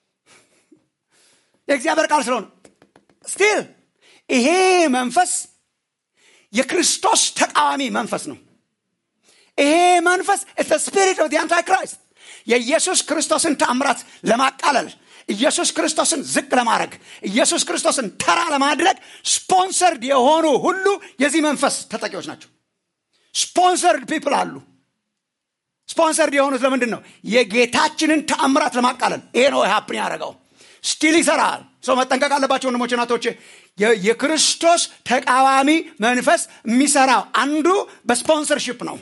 የእግዚአብሔር ቃል ስለሆነ። ስቲል ይሄ መንፈስ የክርስቶስ ተቃዋሚ መንፈስ ነው። ይሄ መንፈስ it's the spirit of the antichrist። የኢየሱስ ክርስቶስን ተአምራት ለማቃለል፣ ኢየሱስ ክርስቶስን ዝቅ ለማድረግ፣ ኢየሱስ ክርስቶስን ተራ ለማድረግ ስፖንሰርድ የሆኑ ሁሉ የዚህ መንፈስ ተጠቂዎች ናቸው። ስፖንሰርድ ፒፕል አሉ። ስፖንሰርድ የሆኑት ለምንድን ነው? የጌታችንን ተአምራት ለማቃለል። ይሄ ነው ሃፕን ያደረገው። ስቲል ይሰራል። ሰው መጠንቀቅ አለባቸው ወንድሞቼ እናቶቼ። የክርስቶስ ተቃዋሚ መንፈስ የሚሰራው አንዱ በስፖንሰርሺፕ ነው፣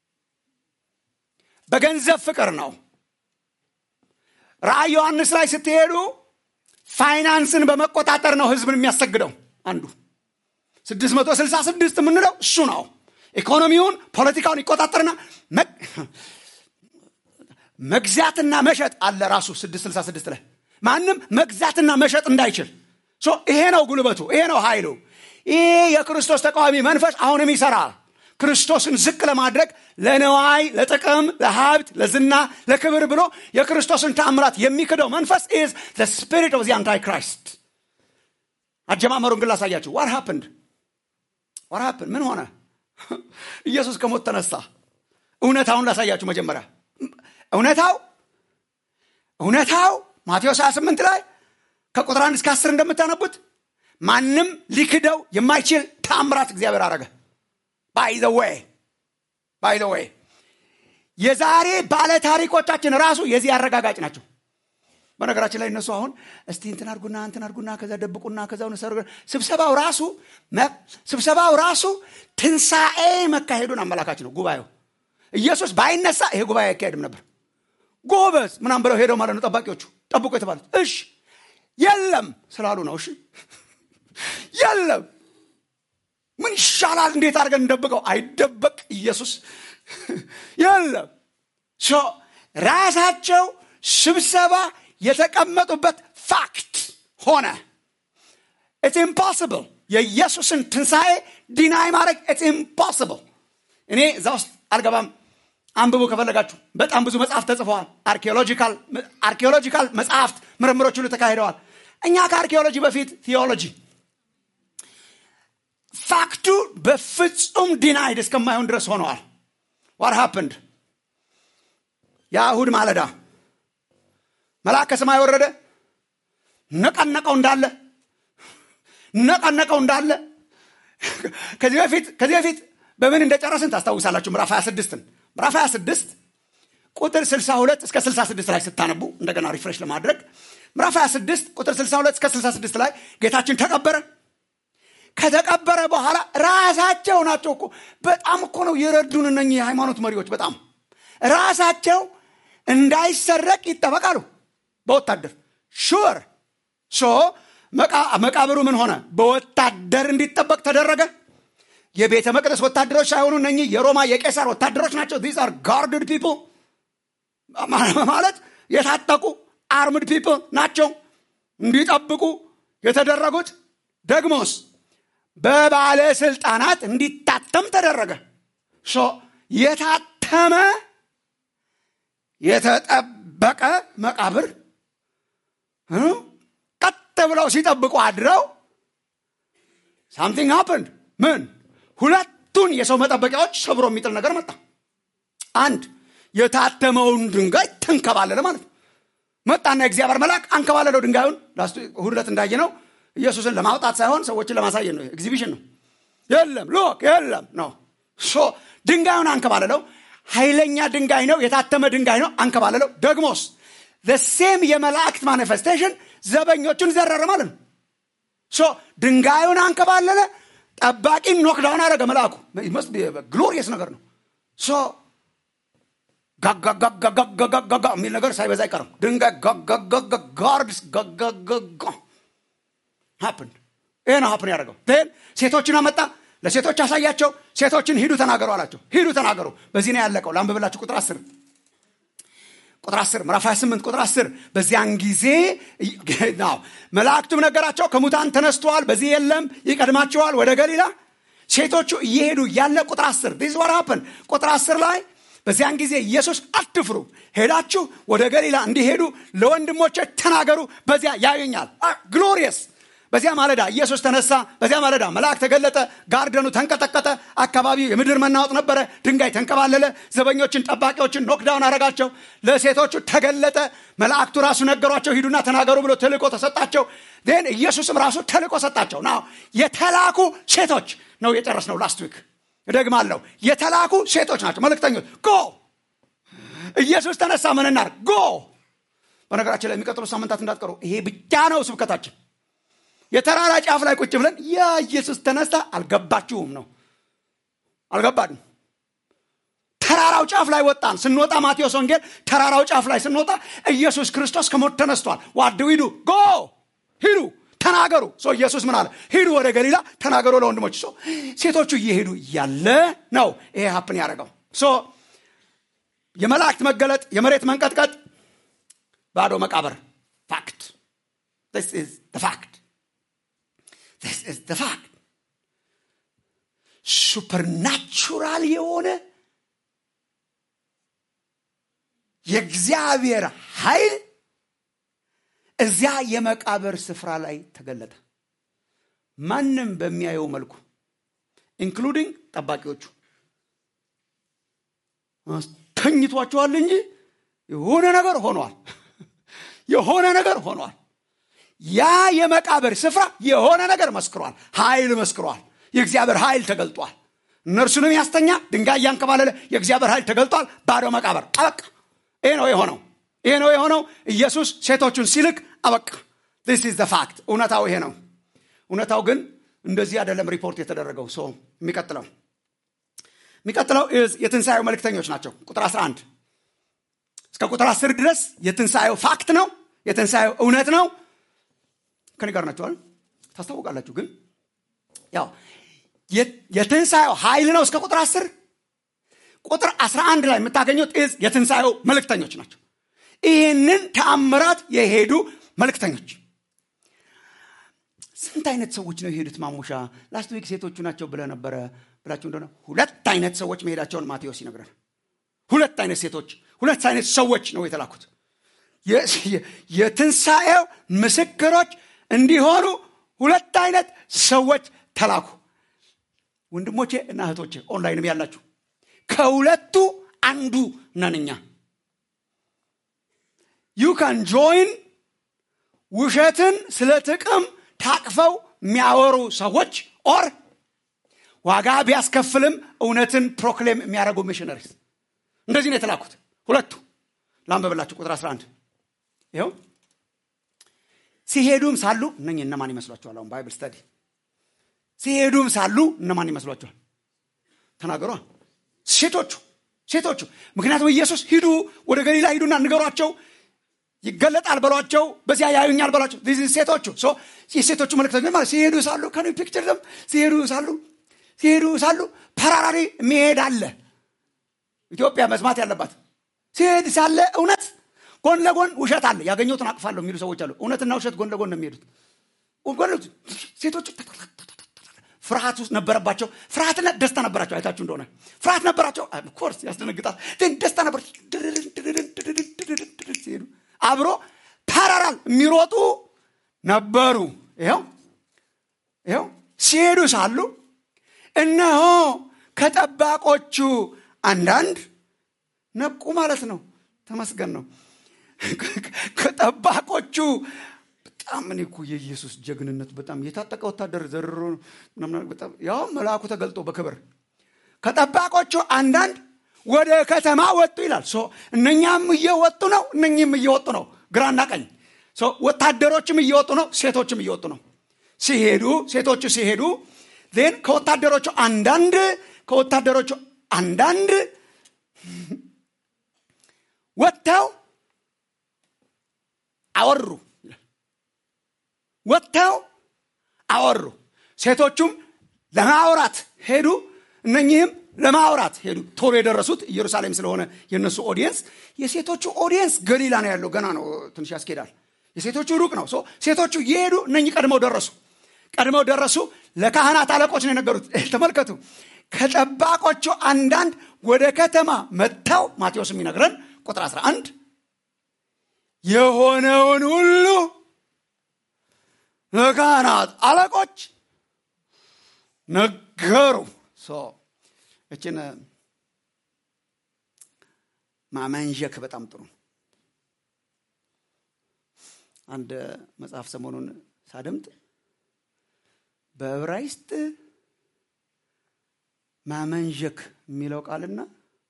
በገንዘብ ፍቅር ነው። ራእይ ዮሐንስ ላይ ስትሄዱ ፋይናንስን በመቆጣጠር ነው ህዝብን የሚያሰግደው። አንዱ 666 የምንለው እሱ ነው። ኢኮኖሚውን ፖለቲካውን ይቆጣጠርና መግዛትና መሸጥ አለ ራሱ 666 ላይ ማንም መግዛትና መሸጥ እንዳይችል። ይሄ ነው ጉልበቱ፣ ይሄ ነው ኃይሉ። ይሄ የክርስቶስ ተቃዋሚ መንፈስ አሁንም ይሰራል። ክርስቶስን ዝቅ ለማድረግ፣ ለነዋይ፣ ለጥቅም፣ ለሀብት፣ ለዝና፣ ለክብር ብሎ የክርስቶስን ተአምራት የሚክደው መንፈስ is the spirit of the antichrist። አጀማመሩን ግን ላሳያችሁ። what happened? ምን ሆነ? ኢየሱስ ከሞት ተነሳ። እውነታውን ላሳያችሁ መጀመሪያ። እውነታው ማቴዎስ 28 ላይ ከቁጥር 1 እስከ 10 እንደምታነቡት ማንም ሊክደው የማይችል ተአምራት እግዚአብሔር አረገ። by the way የዛሬ ባለ ታሪኮቻችን ራሱ የዚህ አረጋጋጭ ናቸው። በነገራችን ላይ እነሱ አሁን እስቲ እንትን አድርጉና ከዛ ደብቁና ከዛው ነሰሩ ስብሰባው ራሱ ትንሳኤ መካሄዱን አመላካች ነው። ጉባኤው ኢየሱስ ባይነሳ ይሄ ጉባኤ አይካሄድም ነበር። ጎበዝ ምናምን ብለው ሄደው ማለት ነው ጠባቂዎቹ ጠብቆ የተባሉት። እሺ የለም ስላሉ ነው። እሺ የለም ምን ይሻላል? እንዴት አድርገን እንደብቀው? አይደበቅ ኢየሱስ የለም። ራሳቸው ስብሰባ የተቀመጡበት ፋክት ሆነ። it's impossible የኢየሱስን ትንሣኤ ዲናይ ማድረግ it's impossible። እኔ እዛ ውስጥ አልገባም። አንብቡ ከፈለጋችሁ። በጣም ብዙ መጽሐፍ ተጽፈዋል። አርኪኦሎጂካል መጽሐፍት ምርምሮች ሁሉ ተካሂደዋል። እኛ ከአርኪኦሎጂ በፊት ቲዮሎጂ ፋክቱ በፍጹም ዲናይድ እስከማይሆን ድረስ ሆነዋል። what happened? የአይሁድ ማለዳ መልአክ ከሰማይ ወረደ፣ ነቀነቀው እንዳለ ከዚህ በፊት በምን እንደጨረስን ታስታውሳላችሁ? ምዕራፍ 26 ቁጥር 62 እስከ 66 ላይ ስታነቡ እንደገና ሪፍሬሽ ለማድረግ ምዕራፍ 26 ቁጥር 62 እስከ 66 ላይ ጌታችን ተቀበረ። ከተቀበረ በኋላ ራሳቸው ናቸው እኮ በጣም እኮ ነው የረዱን እነኚህ የሃይማኖት መሪዎች። በጣም ራሳቸው እንዳይሰረቅ ይጠበቃሉ በወታደር ሹር መቃብሩ ምን ሆነ? በወታደር እንዲጠበቅ ተደረገ። የቤተ መቅደስ ወታደሮች ሳይሆኑ እነኚህ የሮማ የቄሳር ወታደሮች ናቸው። these are guarded people ማለት የታጠቁ armed people ናቸው እንዲጠብቁ የተደረጉት። ደግሞስ በባለስልጣናት እንዲታተም ተደረገ። የታተመ የተጠበቀ መቃብር ቀጥ ብለው ሲጠብቁ አድረው something happened። ምን? ሁለቱን የሰው መጠበቂያዎች ሰብሮ የሚጥል ነገር መጣ። አንድ የታተመውን ድንጋይ ተንከባለለ ማለት መጣና እግዚአብሔር መልአክ አንከባለለው ድንጋዩን። ሁለት እንዳየነው ኢየሱስን ለማውጣት ሳይሆን ሰዎችን ለማሳየት ነው። ኤግዚቢሽን ነው። የለም ነው። ድንጋዩን አንከባለለው። ኃይለኛ ድንጋይ ነው፣ የታተመ ድንጋይ ነው። አንከባለለው። ደግሞስ the same የመላእክት ማኒፌስቴሽን ዘበኞቹን ዘረረ ማለት ነው። ድንጋዩን አንከባለለ፣ ጠባቂን ኖክዳውን አደረገ መልአኩ። must be a glorious ነገር ነው። ጋጋጋጋጋጋጋ የሚል ነገር ሳይበዛ አይቀርም። ድንጋይ ጋጋጋጋ ጋርድስ ጋጋጋጋ happened። ይሄ ነው happen ያደረገው። ሴቶችን አመጣ፣ ለሴቶች አሳያቸው። ሴቶችን ሂዱ ተናገሩ አላቸው። ሂዱ ተናገሩ። በዚህ ነው ያለቀው። ላንብብላችሁ ቁጥር 10 ምዕራፍ 28 ቁጥር 10 በዚያን ጊዜ ነው መላእክቱም ነገራቸው፣ ከሙታን ተነስተዋል፣ በዚህ የለም፣ ይቀድማቸዋል ወደ ገሊላ። ሴቶቹ እየሄዱ ያለ ቁጥር 10 this what happened። ቁጥር 10 ላይ በዚያን ጊዜ ኢየሱስ አትፍሩ፣ ሄዳችሁ ወደ ገሊላ እንዲሄዱ ለወንድሞቼ ተናገሩ፣ በዚያ ያዩኛል። ግሎሪየስ። በዚያ ማለዳ ኢየሱስ ተነሳ። በዚያ ማለዳ መልአክ ተገለጠ። ጋርደኑ ተንቀጠቀጠ። አካባቢው የምድር መናወጥ ነበረ። ድንጋይ ተንከባለለ። ዘበኞችን ጠባቂዎችን ኖክዳውን አረጋቸው። ለሴቶቹ ተገለጠ። መላእክቱ ራሱ ነገሯቸው፣ ሂዱና ተናገሩ ብሎ ተልቆ ተሰጣቸው። ኢየሱስም ራሱ ተልቆ ሰጣቸው። ናው የተላኩ ሴቶች ነው የጨረስነው ላስት ዊክ። እደግማለሁ፣ የተላኩ ሴቶች ናቸው መልእክተኞች። ጎ ኢየሱስ ተነሳ፣ ምን እናድርግ? ጎ። በነገራችን ላይ የሚቀጥሉ ሳምንታት እንዳትቀሩ፣ ይሄ ብቻ ነው ስብከታችን። የተራራ ጫፍ ላይ ቁጭ ብለን ያ ኢየሱስ ተነሳ አልገባችሁም ነው? አልገባንም። ተራራው ጫፍ ላይ ወጣን። ስንወጣ ማቴዎስ ወንጌል ተራራው ጫፍ ላይ ስንወጣ ኢየሱስ ክርስቶስ ከሞት ተነስቷል። ዋድዊዱ ጎ ሂዱ ተናገሩ። ኢየሱስ ምን አለ? ሂዱ ወደ ገሊላ ተናገሩ ለወንድሞች። ሴቶቹ እየሄዱ ያለ ነው ይሄ ሀፕን ያደረገው። የመላእክት መገለጥ፣ የመሬት መንቀጥቀጥ፣ ባዶ መቃብር። ፋክት። this is the fact። this is the fact። ሱፐርናቹራል የሆነ የእግዚአብሔር ኃይል እዚያ የመቃብር ስፍራ ላይ ተገለጠ። ማንም በሚያየው መልኩ ኢንክሉዲንግ ጠባቂዎቹ። ተኝቷቸዋል እንጂ የሆነ ነገር ሆኗል። ያ የመቃብር ስፍራ የሆነ ነገር መስክሯል። ኃይል መስክሯል። የእግዚአብሔር ኃይል ተገልጧል። እነርሱንም ያስተኛ ድንጋይ ያንከባለለ የእግዚአብሔር ኃይል ተገልጧል። ባዶ መቃብር አበቃ። ይሄ ነው የሆነው። ኢየሱስ ሴቶቹን ሲልክ አበቃ። this is the fact። እውነታው ይሄ ነው። እውነታው ግን እንደዚህ አይደለም ሪፖርት የተደረገው። የሚቀጥለው የትንሣኤው መልእክተኞች ናቸው። ቁጥር 11 እስከ ቁጥር 10 ድረስ የትንሣኤው ፋክት ነው። የትንሣኤው እውነት ነው። ከኔ ጋር ናችሁ አይደል? ታስታውቃላችሁ። ግን ያው የትንሣኤው ኃይል ነው እስከ ቁጥር 10። ቁጥር 11 ላይ የምታገኙት የትንሣኤው መልእክተኞች ናቸው። ይህንን ተአምራት የሄዱ መልእክተኞች። ስንት አይነት ሰዎች ነው የሄዱት? ማሙሻ ላስት ዊክ ሴቶቹ ናቸው ብላችሁ እንደሆነ 2 አይነት ሰዎች መሄዳቸውን ማቴዎስ ይነግራል። 2 አይነት ሴቶች፣ 2 አይነት ሰዎች ነው የተላኩት። የትንሣኤው ምስክሮች እንዲሆኑ ሁለት አይነት ሰዎች ተላኩ። ወንድሞቼ እና እህቶቼ ኦንላይንም ያላችሁ ከሁለቱ አንዱ ነንኛ። you can join ውሸትን ስለ ጥቅም ታቅፈው የሚያወሩ ሰዎች or ዋጋ ቢያስከፍልም እውነትን ፕሮክሌም የሚያደርጉ ሚሽነሪስ። እንደዚህ ነው የተላኩት ሁለቱ። ላንብብላችሁ ቁጥር 11 ይኸው። ሲሄዱም ሳሉ እነማን ይመስሏችኋል? አሁን ባይብል ስታዲ ሲሄዱም ሳሉ እነማን ይመስሏችኋል? ተናገሩ። ሴቶቹ ምክንያቱም ኢየሱስ ሂዱ ወደ ገሊላ ሂዱና ንገሯቸው ይገለጣል በሏቸው በዚያ ያዩኛል በሏቸው። ሴቶቹ የሴቶቹ መልእክተኞች ማለት ሲሄዱ ሳሉ ከኑ ፒክቸር them ሲሄዱ ሳሉ ፓራራሪ መሄድ አለ። ኢትዮጵያ መስማት ያለባት ሲሄድ ሳለ እውነት ጎን ለጎን ውሸት አለ። ያገኘሁትን አቅፋለሁ የሚሉ ሰዎች አሉ። እውነትና ውሸት ጎን ለጎን ነው የሚሄዱት። ሴቶቹ ፍርሃት ውስጥ ነበረባቸው። ፍርሃትና ደስታ ነበራቸው። አይታችሁ እንደሆነ ፍርሃት ነበራቸው። ኦፍ ኮርስ ያስደነግጣል። ደስታ ነበር። ሲሄዱ አብሮ ፓራራል የሚሮጡ ነበሩ። ይኸው ሲሄዱ ሳሉ እነሆ ከጠባቆቹ አንዳንድ ነቁ ማለት ነው። ተመስገን ነው። ከጠባቆቹ በጣም እኔ እኮ የኢየሱስ ጀግንነት በጣም የታጠቀ ወታደር ዘርሮ በጣም ያው መልአኩ ተገልጦ በክብር ከጠባቆቹ አንዳንድ ወደ ከተማ ወጡ ይላል። እነኛም እየወጡ ነው፣ እነኚህም እየወጡ ነው። ግራና ቀኝ ወታደሮችም እየወጡ ነው፣ ሴቶችም እየወጡ ነው። ሴቶቹ ሲሄዱ then ከወታደሮቹ አንዳንድ ወጥተው አወሩ። ሴቶቹም ለማውራት ሄዱ፣ እነኚህም ለማውራት ሄዱ። ቶሎ የደረሱት ኢየሩሳሌም ስለሆነ የነሱ ኦዲየንስ፣ የሴቶቹ ኦዲየንስ ገሊላ ነው ያለው። ገና ነው፣ ትንሽ ያስኬዳል። የሴቶቹ ሩቅ ነው። ሴቶቹ ይሄዱ፣ እነኚህ ቀድመው ደረሱ። ለካህናት አለቆች ነው የነገሩት። ተመልከቱ። ከጠባቆቹ አንዳንድ ወደ ከተማ መጥተው ማቴዎስ የሚነግረን ቁጥር 11 የሆነውን ሁሉ ለካህናት አለቆች ነገሩ። እችን ማመንጀክ በጣም ጥሩ። አንድ መጽሐፍ ሰሞኑን ሳደምጥ በዕብራይስጥ ማመንጀክ የሚለው ቃልና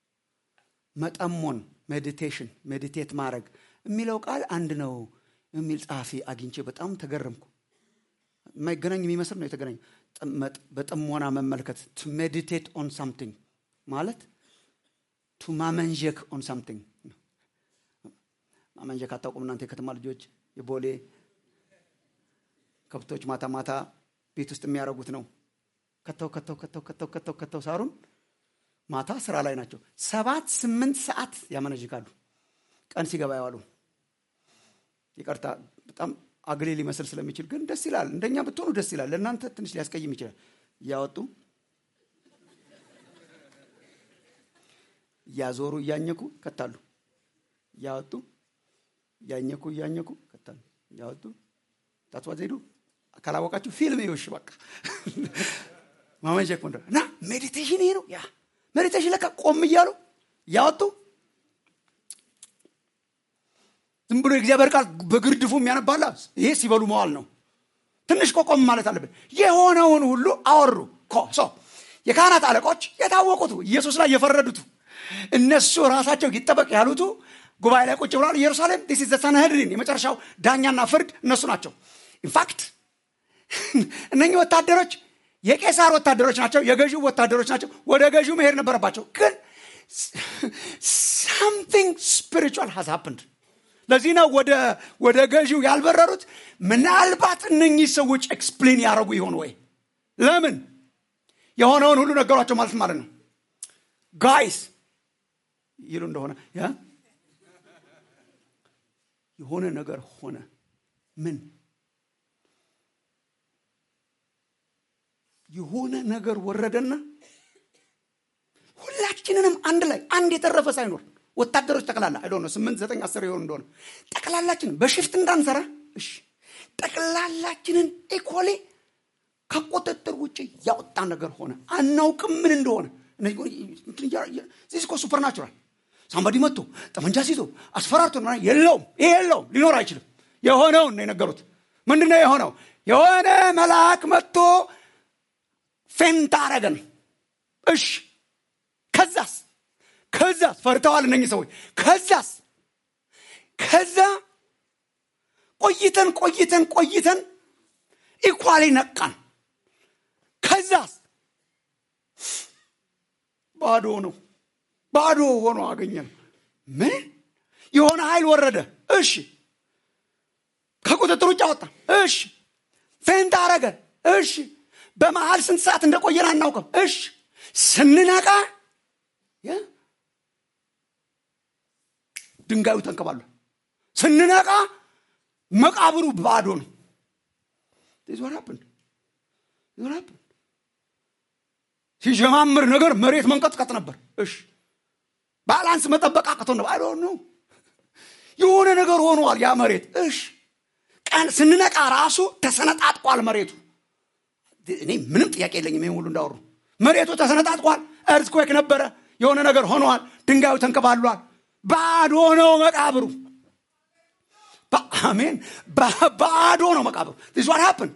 መጠሞን ሜዲቴት ማድረግ የሚለው ቃል አንድ ነው የሚል ጸሐፊ አግኝቼ በጣም ተገረምኩ። የማይገናኝ የሚመስል ነው የተገናኘ። በጥሞና መመልከት to meditate on something ማለት to ማመንጀክ on something። ማመንጀክ አታውቁም እናንተ የከተማ ልጆች? የቦሌ ከብቶች ማታ ቤት ውስጥ የሚያረጉት ነው። ከተው ሳሩን ማታ ስራ ላይ ናቸው። 7-8 ሰዓት ያመነጅካሉ። ቀን ሲገባ ያዋሉ። ይቅርታ በጣም አግሊ ሊመስል ስለሚችል ግን ደስ ይላል። እንደኛ ብትሆኑ ደስ ይላል። ለእናንተ ትንሽ ሊያስቀይም ይችላል። ያወጡ ያዞሩ እያኘኩ ከታሉ። ያወጡ ያኘኩ ከታሉ። ያወጡ ታጥዋዘይዱ ካላወቃችሁ ፊልም ይውሽ በቃ ማመንጀክ ወንደ እና ሜዲቴሽን ይሄ ነው። ያ ሜዲቴሽን ለካ ቆም እያሉ ያወጡ ዝም ብሎ እግዚአብሔር ቃል በግርድፉ የሚያነባላ። ይሄ ሲበሉ መዋል ነው። ትንሽ ቆም ማለት አለብን። የሆነውን ሁሉ አወሩ። የካህናት አለቆች የታወቁት ኢየሱስ ላይ የፈረዱት እነሱ ራሳቸው ይጠበቅ ያሉት ጉባኤ ላይ ቁጭ ብለዋል። ኢየሩሳሌም this is the Sanhedrin የመጨረሻው ዳኛና ፍርድ እነሱ ናቸው። ኢንፋክት እነኚህ ወታደሮች የቄሳር ወታደሮች ናቸው፣ የገዢው ወታደሮች ናቸው። ወደ ገዢው መሄድ ነበረባቸው። ግን something spiritual has happened። ለዚህ ነው ወደ ገዢው ያልበረሩት። ምናልባት እነኚህ ሰዎች ኤክስፕሌን ያደርጉ ይሆን ወይ? ለምን የሆነውን ሁሉ ነገሯቸው ማለት ነው። ጋይስ ይሉ እንደሆነ የሆነ ነገር ሆነ። ምን የሆነ ነገር ወረደና ሁላችንንም አንድ የተረፈ ሳይኖር ወታደሮች ተቀላላ I don't know 8 9 10 ይሆን እንደሆነ ተቀላላችን በሽፍት እንዳንሰራ እሺ ጠቅላላችንን ኢኳሊ ከቁጥጥር ውጪ ያወጣ ነገር ሆነ። አናውቅም ምን እንደሆነ። this is supernatural. somebody መጥቶ ጠመንጃ ሲዞ አስፈራርቶ ማለት የለውም ሊኖር አይችልም። የሆነውን ነው የነገሩት። ምንድነው የሆነው? የሆነ መልአክ መጥቶ ፌንት አረገን። እሺ ከዛስ ፈርተዋል እነኚህ ሰዎች። ከዛ ቆይተን ኢኳሊ ነቃን። ከዛስ ባዶ ሆኖ አገኘን። ምን የሆነ ኃይል ወረደ። እሺ ከቁጥጥር ውጭ አወጣ። እሺ ፌንት አረገን። እሺ በመሃል ስንት ሰዓት እንደቆየን አናውቅም። እሺ ስንነቃ ድንጋዩ ተንከባሏል። ስንነቃ መቃብሩ ባዶ ነው። this what happened ሲጀማምር ነገር መሬት መንቀጥቀጥ ነበር። እሺ ባላንስ መጠበቅ አቅቶ ነው። I don't know የሆነ ነገር ሆኗል ያ መሬት። እሺ ቀን ስንነቃ ራሱ ተሰነጣጥቋል መሬቱ። እኔ ምንም ጥያቄ የለኝም ይሄን ሁሉ እንዳወሩ። መሬቱ ተሰነጣጥቋል። earthquake ነበረ። የሆነ ነገር ሆኗል። ድንጋዩ ተንከባሏል። ባዶ ነው መቃብሩ። አሜን። ባዶ ነው መቃብሩ። this what happened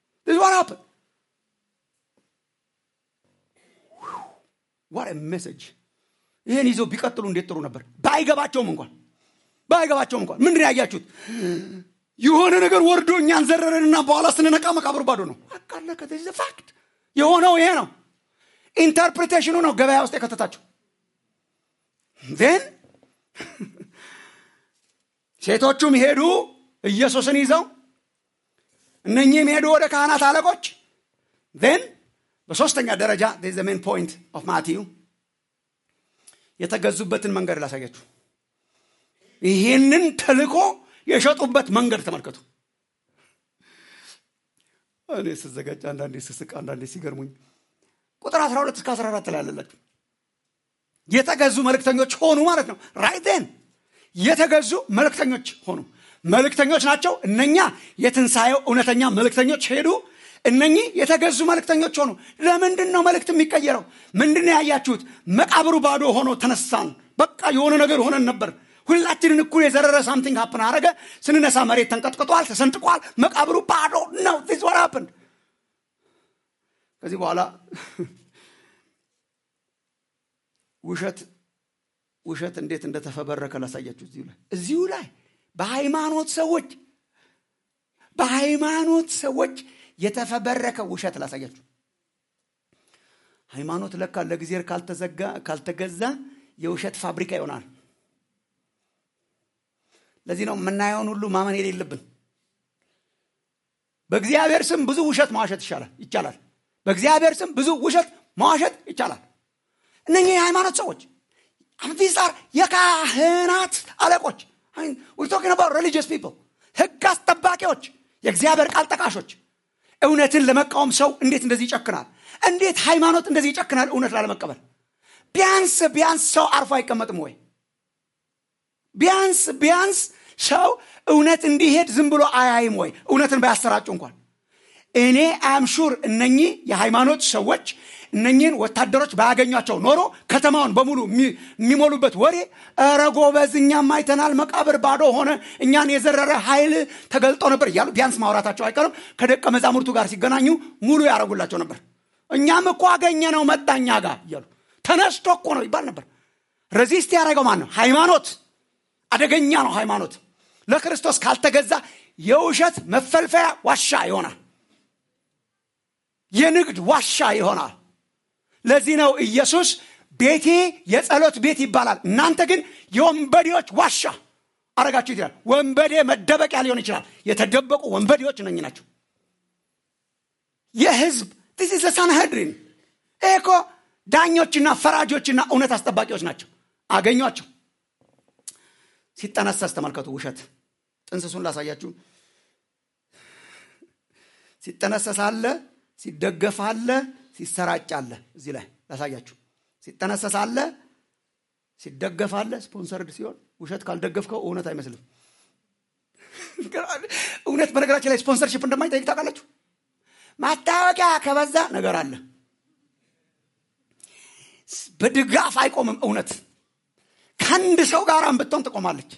what a message. ይሄን ይዘው ቢቀጥሉ እንዴት ጥሩ ነበር። ባይገባቸውም እንኳን ምንድን ያያችሁት? የሆነ ነገር ወርዶ እኛን ዘረረንና በኋላ ስንነቃ መቃብሩ ባዶ ነው። አቃለከ this is a fact. የሆነው ይሄ ነው። ኢንተርፕሪቴሽኑ ነው ገበያ ውስጥ የከተታቸው። then ሴቶቹም ሄዱ ኢየሱስን ይዘው፣ እነኚህም ሄዱ ወደ ካህናት አለቆች። then በሶስተኛ ደረጃ this is the main point of Matthew የተገዙበትን መንገድ ላሳያችሁ። ይሄንን ተልኮ የሸጡበት መንገድ ተመልከቱ። እኔ ስዘጋጅ አንዳንዴ ስስቅ አንዳንዴ ሲገርሙኝ ቁጥር 12 እስከ 14 ላይ ያለላችሁ የተገዙ መልእክተኞች ሆኑ ማለት ነው። right then የተገዙ መልእክተኞች ሆኑ። መልእክተኞች ናቸው እነኛ። የትንሳኤው እውነተኛ መልእክተኞች ሄዱ። እነኚህ የተገዙ መልእክተኞች ሆኑ። ለምንድን ነው መልእክት የሚቀየረው? ምንድነው ያያችሁት? መቃብሩ ባዶ ሆኖ ተነሳን። በቃ የሆነ ነገር ሆነን ነበር። ሁላችንን እኩል የዘረረ something happen አረገ። ስንነሳ መሬት ተንቀጥቅጧል፣ ተሰንጥቋል። መቃብሩ ባዶ ነው። this what happened. ከዚህ በኋላ ውሸት እንዴት እንደተፈበረከ ላሳያችሁ። እዚሁ ላይ በሃይማኖት ሰዎች የተፈበረከ ውሸት ላሳያችሁ። ሃይማኖት ለካ ለጊዜር ካልተገዛ የውሸት ፋብሪካ ይሆናል። ለዚህ ነው የምናየውን ሁሉ ማመን የሌለብን። በእግዚአብሔር ስም ብዙ ውሸት ማዋሸት ይቻላል። በእግዚአብሔር ስም ብዙ ውሸት ማዋሸት ይቻላል። እነኚህ የሃይማኖት ሰዎች አምፊሳር የካህናት አለቆች we're talking about religious people ሕግ አስጠባቂዎች፣ የእግዚአብሔር ቃል ጠቃሾች። እውነትን ለመቃወም ሰው እንዴት እንደዚህ ይጨክናል? እንዴት ሃይማኖት እንደዚህ ይጨክናል? እውነት ላለመቀበል ቢያንስ ሰው አርፎ አይቀመጥም ወይ? ቢያንስ ሰው እውነት እንዲሄድ ዝም ብሎ አያይም ወይ? እውነትን ባያሰራጩ እንኳን እኔ አምሹር እነኚህ የሃይማኖት ሰዎች እነኚህን ወታደሮች ባያገኟቸው ኖሮ ከተማውን በሙሉ የሚሞሉበት ወሬ ኧረ ጎበዝ እኛም አይተናል፣ መቃብር ባዶ ሆነ፣ እኛን የዘረረ ኃይል ተገልጦ ነበር እያሉ ቢያንስ ማውራታቸው አይቀርም። ከደቀ መዛሙርቱ ጋር ሲገናኙ ሙሉ ያደርጉላቸው ነበር። እኛም እኮ አገኘነው መጣኛ ጋር እያሉ ተነስቶ እኮ ነው ይባል ነበር። ሬዚስት ያደረገው ማን ነው? ሃይማኖት። አደገኛ ነው ሃይማኖት። ለክርስቶስ ካልተገዛ የውሸት መፈልፈያ ዋሻ ይሆናል። የንግድ ዋሻ ይሆናል። ለዚህ ነው ኢየሱስ ቤቴ የጸሎት ቤት ይባላል፣ እናንተ ግን የወንበዴዎች ዋሻ አረጋችሁ ይላል። ወንበዴ መደበቂያ ሊሆን ይችላል። የተደበቁ ወንበዴዎች እነኚህ ናቸው። የህዝብ this is the Sanhedrin እኮ ዳኞችና ፈራጆችና እውነት አስጠባቂዎች ናቸው። አገኟቸው። ሲጠነሰስ ተመልከቱ። ውሸት ጥንስሱን ላሳያችሁ። ሲጠነሰስ አለ፣ ሲደገፍ አለ፣ ሲሰራጭ አለ። እዚህ ላይ ላሳያችሁ። ሲጠነሰስ አለ፣ ሲደገፍ አለ። ስፖንሰርድ ሲሆን ውሸት ካልደገፍከው እውነት አይመስልም። እውነት በነገራችን ላይ ስፖንሰርሺፕ እንደማይጠይቅ ታውቃላችሁ። ማታወቂያ ከበዛ ነገር አለ። በድጋፍ አይቆምም። እውነት ከአንድ ሰው ጋር ብትሆን ትቆማለች።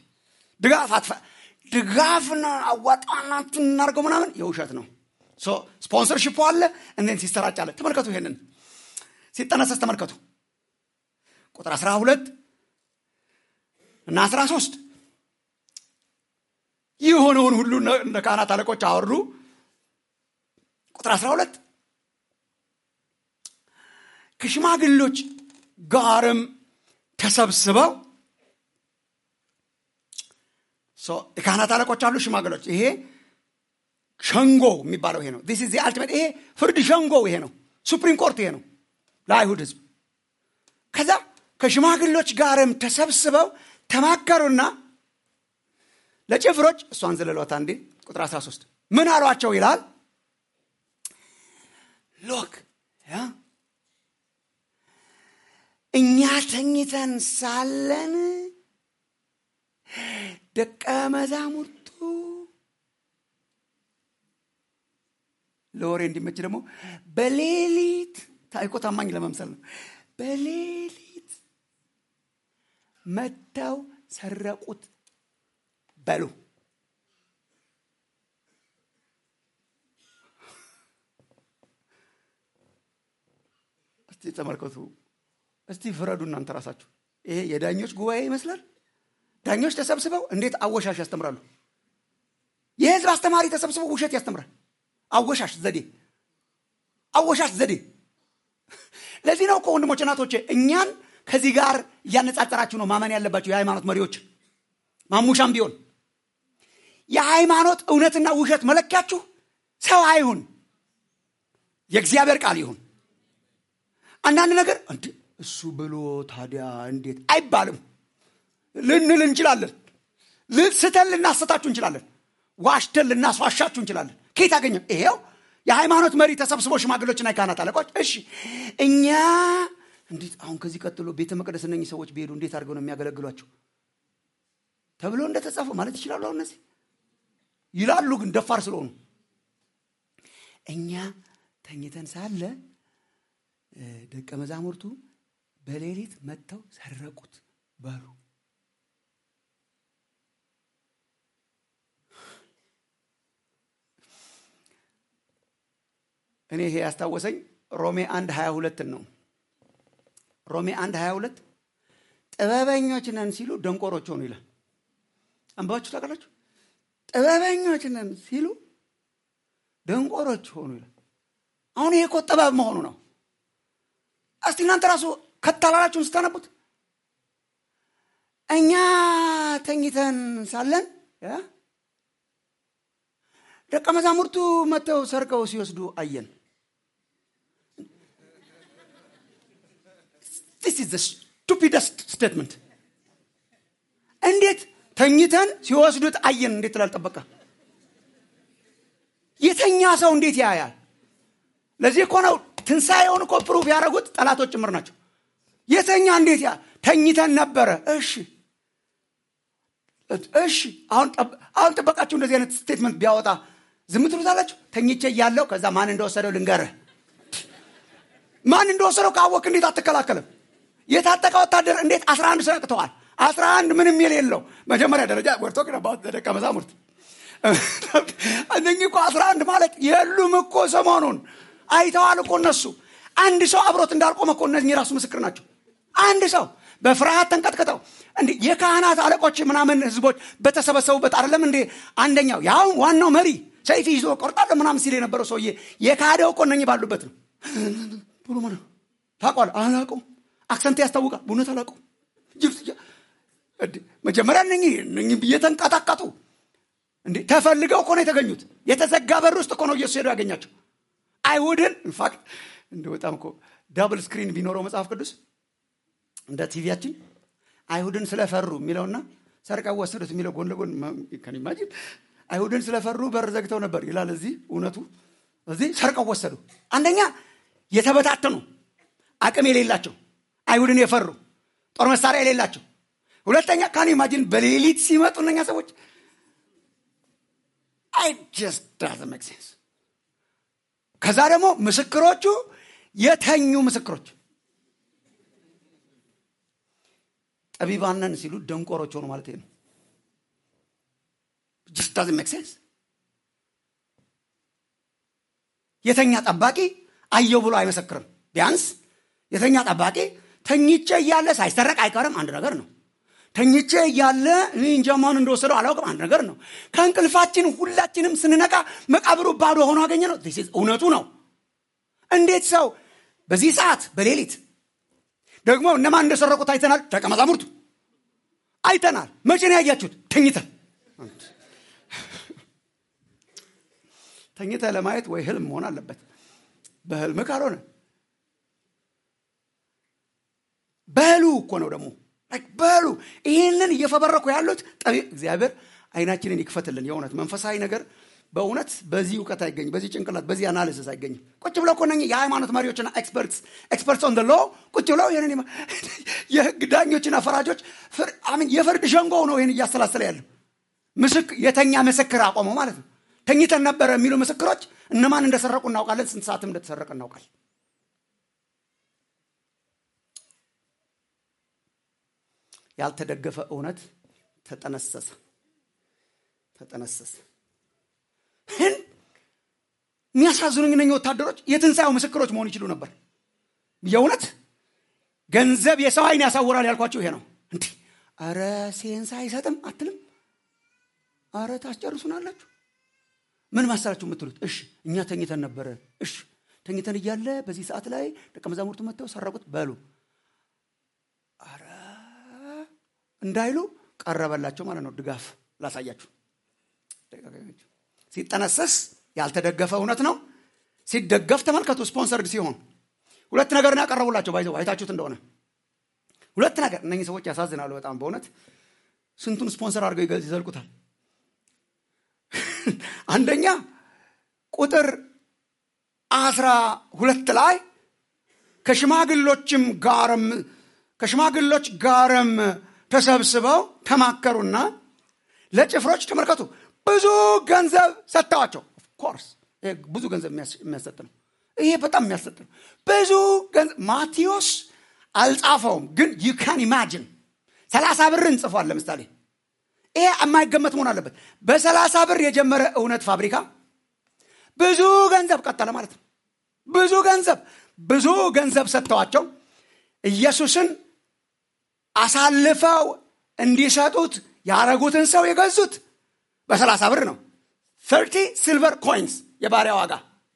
ድጋፍና አዋጣናት እናርገው ምናምን የውሸት ነው። ስፖንሰርሺፕ አለ እንዴት ሲሰራጭ አለ። ተመልከቱ፣ ይሄንን ሲጠነሰስ ተመልከቱ። ቁጥር 12 እና 13 የሆነውን ሁሉ ለካህናት አለቆች አወሩ። ቁጥር 12 ከሽማግሌዎች ጋርም ተሰብስበው የካህናት አለቆች አሉ፣ ሽማግሌዎች። ይሄ ሸንጎ የሚባለው ይሄ ነው። this is the ultimate። ይሄ ፍርድ ሸንጎ ይሄ ነው። ሱፕሪም ኮርት ይሄ ነው ለአይሁድ ህዝብ። ከዛ ከሽማግሌዎች ጋርም ተሰብስበው ተማከሩና ለጭፍሮች እሷን ዘለሏት አንዴ። ቁጥር 13 ምን አሏቸው ይላል? ሎክ እኛ ተኝተን ሳለን ደቀ መዛሙርቱ ለወሬ እንዲመች ደግሞ በሌሊት ታይቆ ታማኝ ለመምሰል ነው። በሌሊት መተው ሰረቁት በሉ። እስቲ ተመልከቱ፣ እስቲ ፍረዱ እናንተ ራሳችሁ። ይሄ የዳኞች ጉባኤ ይመስላል። ዳኞች ተሰብስበው እንዴት አወሻሽ ያስተምራሉ። የህዝብ አስተማሪ ተሰብስበው ውሸት ያስተምራል። አወሻሽ ዘዴ። ለዚህ ነው እኮ ወንድሞች እናቶቼ እኛን ከዚህ ጋር እያነጻጸራችሁ ነው ማመን ያለባችሁ። የሃይማኖት መሪዎች ማሙሻም ቢሆን የሃይማኖት እውነትና ውሸት መለኪያችሁ ሰው አይሁን፣ የእግዚአብሔር ቃል ይሁን። አንዳንድ ነገር እንዴ እሱ ብሎ ታዲያ እንዴት አይባልም ልንል እንችላለን። ስተን ልናስታችሁ እንችላለን። ዋሽተን ልናስዋሻችሁ እንችላለን። ከየት አገኘ? ይሄው የሃይማኖት መሪ ተሰብስቦ ሽማግሌዎችና የካህናት አለቆች እሺ እኛ እንዴት አሁን ከዚህ ቀጥሎ ቤተ መቅደስ እነኚህ ሰዎች ቢሄዱ እንዴት አድርገው ነው የሚያገለግሏቸው ተብሎ እንደተጻፈው ማለት ይችላሉ። አሁን እነዚህ ይላሉ፣ ግን ደፋር ስለሆኑ እኛ ተኝተን ሳለ ደቀ መዛሙርቱ በሌሊት መጥተው ሰረቁት በሉ። እኔ ይሄ ያስታወሰኝ ሮሜ 1:22 ነው። ሮሜ 1:22 ጥበበኞች ነን ሲሉ ደንቆሮች ሆኑ ይላል። አንባችሁ ታውቃላችሁ? ጥበበኞች ነን ሲሉ ደንቆሮች ሆኑ ይላል። አሁን ይሄ እኮ ጥበብ መሆኑ ነው። እስቲ እናንተ ራሱ ከተላላችሁን ስታነቡት እኛ ተኝተን ሳለን ደቀ መዛሙርቱ መተው ሰርቀው ሲወስዱ አየን። This is the stupidest statement. እንዴት ተኝተን ሲወስዱት አየን እንዴት ላልጠበቃ? የተኛ ሰው እንዴት ያያል? ለዚህ እኮ ነው ትንሳኤውን እኮ ፕሩፍ ያደረጉት ጠላቶች ጭምር ናቸው። የተኛ እንዴት ተኝተን ነበረ። እሺ አሁን ጥበቃችሁ እንደዚህ አይነት ስቴትመንት ቢያወጣ ዝም ትሉታላችሁ? ተኝቼ ያለው ከዛ ማን እንደወሰደው ልንገርህ። ማን እንደወሰደው ካወቅ እንዴት አትከላከልም? የታጠቀ ወታደር እንዴት 11 ሰቅተዋል? 11 ምንም የሌለው መጀመሪያ ደረጃ ወርቶ ከነባው ደቀ መዛሙርት እነኚህ እኮ 11 ማለት የሉም እኮ ሰሞኑን አይተዋል እኮ እነሱ። አንድ ሰው አብሮት እንዳልቆመ እኮ እነዚህ ራሱ ምስክር ናቸው። አንድ ሰው በፍርሃት ተንቀጥቅጠው እንዴ የካህናት አለቆች ምናምን ህዝቦች በተሰበሰቡበት አይደለም እንዴ አንደኛው ያው ዋናው መሪ ሰይፍ ይዞ ቆርጣለሁ ምናምን ሲል የነበረው ሰውዬ የካደው እኮ እነኚህ ባሉበት ነው። ብሎ ማለት ታቋል አላውቀውም። አክሰንት ያስታውቃል። ቡነት አላውቀውም። መጀመሪያ እነኚህ እየተንቀጣቀጡ እንዴ ተፈልገው እኮ ነው የተገኙት። የተዘጋ በር ውስጥ እኮ ነው እየወሰዱ ያገኛቸው አይሁድን። ኢንፋክት እንደ በጣም እኮ ዳብል ስክሪን ቢኖረው መጽሐፍ ቅዱስ እንደ ቲቪያችን አይሁድን ስለፈሩ የሚለውና ሰርቀው ወሰዱት የሚለው ጎን ለጎን ከን ኢማጂን አይሁድን ስለፈሩ በር ዘግተው ነበር ይላል እዚህ እውነቱ። እዚህ ሰርቀው ወሰዱ። አንደኛ የተበታተኑ አቅም የሌላቸው አይሁድን የፈሩ ጦር መሳሪያ የሌላቸው። ሁለተኛ ካን ኢማጂን በሌሊት ሲመጡ እነኛ ሰዎች I just doesn't make sense. ከዛ ደግሞ ምስክሮቹ የተኙ ምስክሮች ጠቢባንን ሲሉ ደንቆሮች ሆኑ ማለት ነው። just doesn't make sense. የተኛ ጠባቂ አየው ብሎ አይመሰክርም። ቢያንስ የተኛ ጠባቂ ተኝቼ እያለ ሳይሰረቅ አይቀርም አንድ ነገር ነው። ተኝቼ እያለ እኔ እንጃ ማን እንደወሰደው አላውቅም አንድ ነገር ነው። ከእንቅልፋችን ሁላችንም ስንነቃ መቃብሩ ባዶ ሆኖ አገኘነው። this is እውነቱ ነው። እንዴት ሰው በዚህ ሰዓት በሌሊት ደግሞ እነማን እንደሰረቁት አይተናል። ደቀ መዛሙርቱ አይተናል። መቼ ነው ያያችሁት? ተኝተን ለማየት ወይ ህልም መሆን አለበት። በህልም ካልሆነ በሉ እኮ ነው ደግሞ በሉ ይሄንን እየፈበረኩ ያሉት እግዚአብሔር አይናችንን ይክፈትልን። የእውነት መንፈሳዊ ነገር በእውነት በዚህ ዕውቀት አይገኝም፣ በዚህ ጭንቅላት በዚህ አናሊሲስ አይገኝም። ቁጭ ብለው እኮ ነኝ የሃይማኖት መሪዎችና ኤክስፐርትስ ኦን ዘ ሎ ቁጭ ብለው የኔ የህግ ዳኞችና ፈራጆች የፍርድ ሸንጎ ነው ይሄን እያሰላሰለ ያለው። የተኛ ምስክር አቆመው ማለት ነው። ተኝተን ነበር የሚሉ ምስክሮች እነማን እንደሰረቁ እናውቃለን፣ ስንት ሰዓትም እንደተሰረቀ እናውቃለን። ያልተደገፈ እውነት ተጠነሰሰ። የሚያሳዝኑኝ እነኚህ ወታደሮች የትንሣኤው ምስክሮች መሆን ይችሉ ነበር። የእውነት ገንዘብ የሰው አይን ያሳውራል ያልኳቸው ይሄ ነው። እንዴ አረ ሴንስ አይሰጥም አትልም? አረ ታስጨርሱናላችሁ። ምን ማሰራችሁ የምትሉት? እሺ እኛ ተኝተን ነበር። እሺ ተኝተን እያለ በዚህ ሰዓት ላይ ደቀ መዛሙርቱ መጥተው ሰረቁት በሉ። አረ እንዳይሉ ቀረበላቸው ማለት ነው። ድጋፍ ላሳያችሁ። ሲጠነሰስ ያልተደገፈ እውነት ነው። ሲደገፍ ተመልከቱ። ስፖንሰርድ ሲሆን ሁለት ነገር ነው ያቀረቡላቸው። ባይዘው አይታችሁት እንደሆነ ሁለት ነገር። እነኚህ ሰዎች ያሳዝናሉ በጣም በእውነት። ስንቱን ስፖንሰር አድርገው ይዘልቁታል። አንደኛ ቁጥር 12 ላይ ከሽማግሎች ጋርም ተሰብስበው ተማከሩና ለጭፍሮች ተመልከቱ ብዙ ገንዘብ ሰጥተዋቸው። ኦፍ ኮርስ ብዙ ገንዘብ የሚያሰጥ ነው። ይሄ በጣም የሚያሰጥ ነው። ብዙ ገንዘብ ማቴዎስ አልጻፈውም፣ ግን you can imagine 30 ብርን ጽፏል። ለምሳሌ ይሄ የማይገመት መሆን አለበት። በ30 ብር የጀመረ እውነት ፋብሪካ ብዙ ገንዘብ ቀጠለ ማለት ነው። ብዙ ገንዘብ ሰጥተዋቸው ኢየሱስን አሳልፈው እንዲሰጡት ያረጉትን ሰው የገዙት በ30 ብር ነው። 30 ሲልቨር ኮይንስ የባሪያ ዋጋ።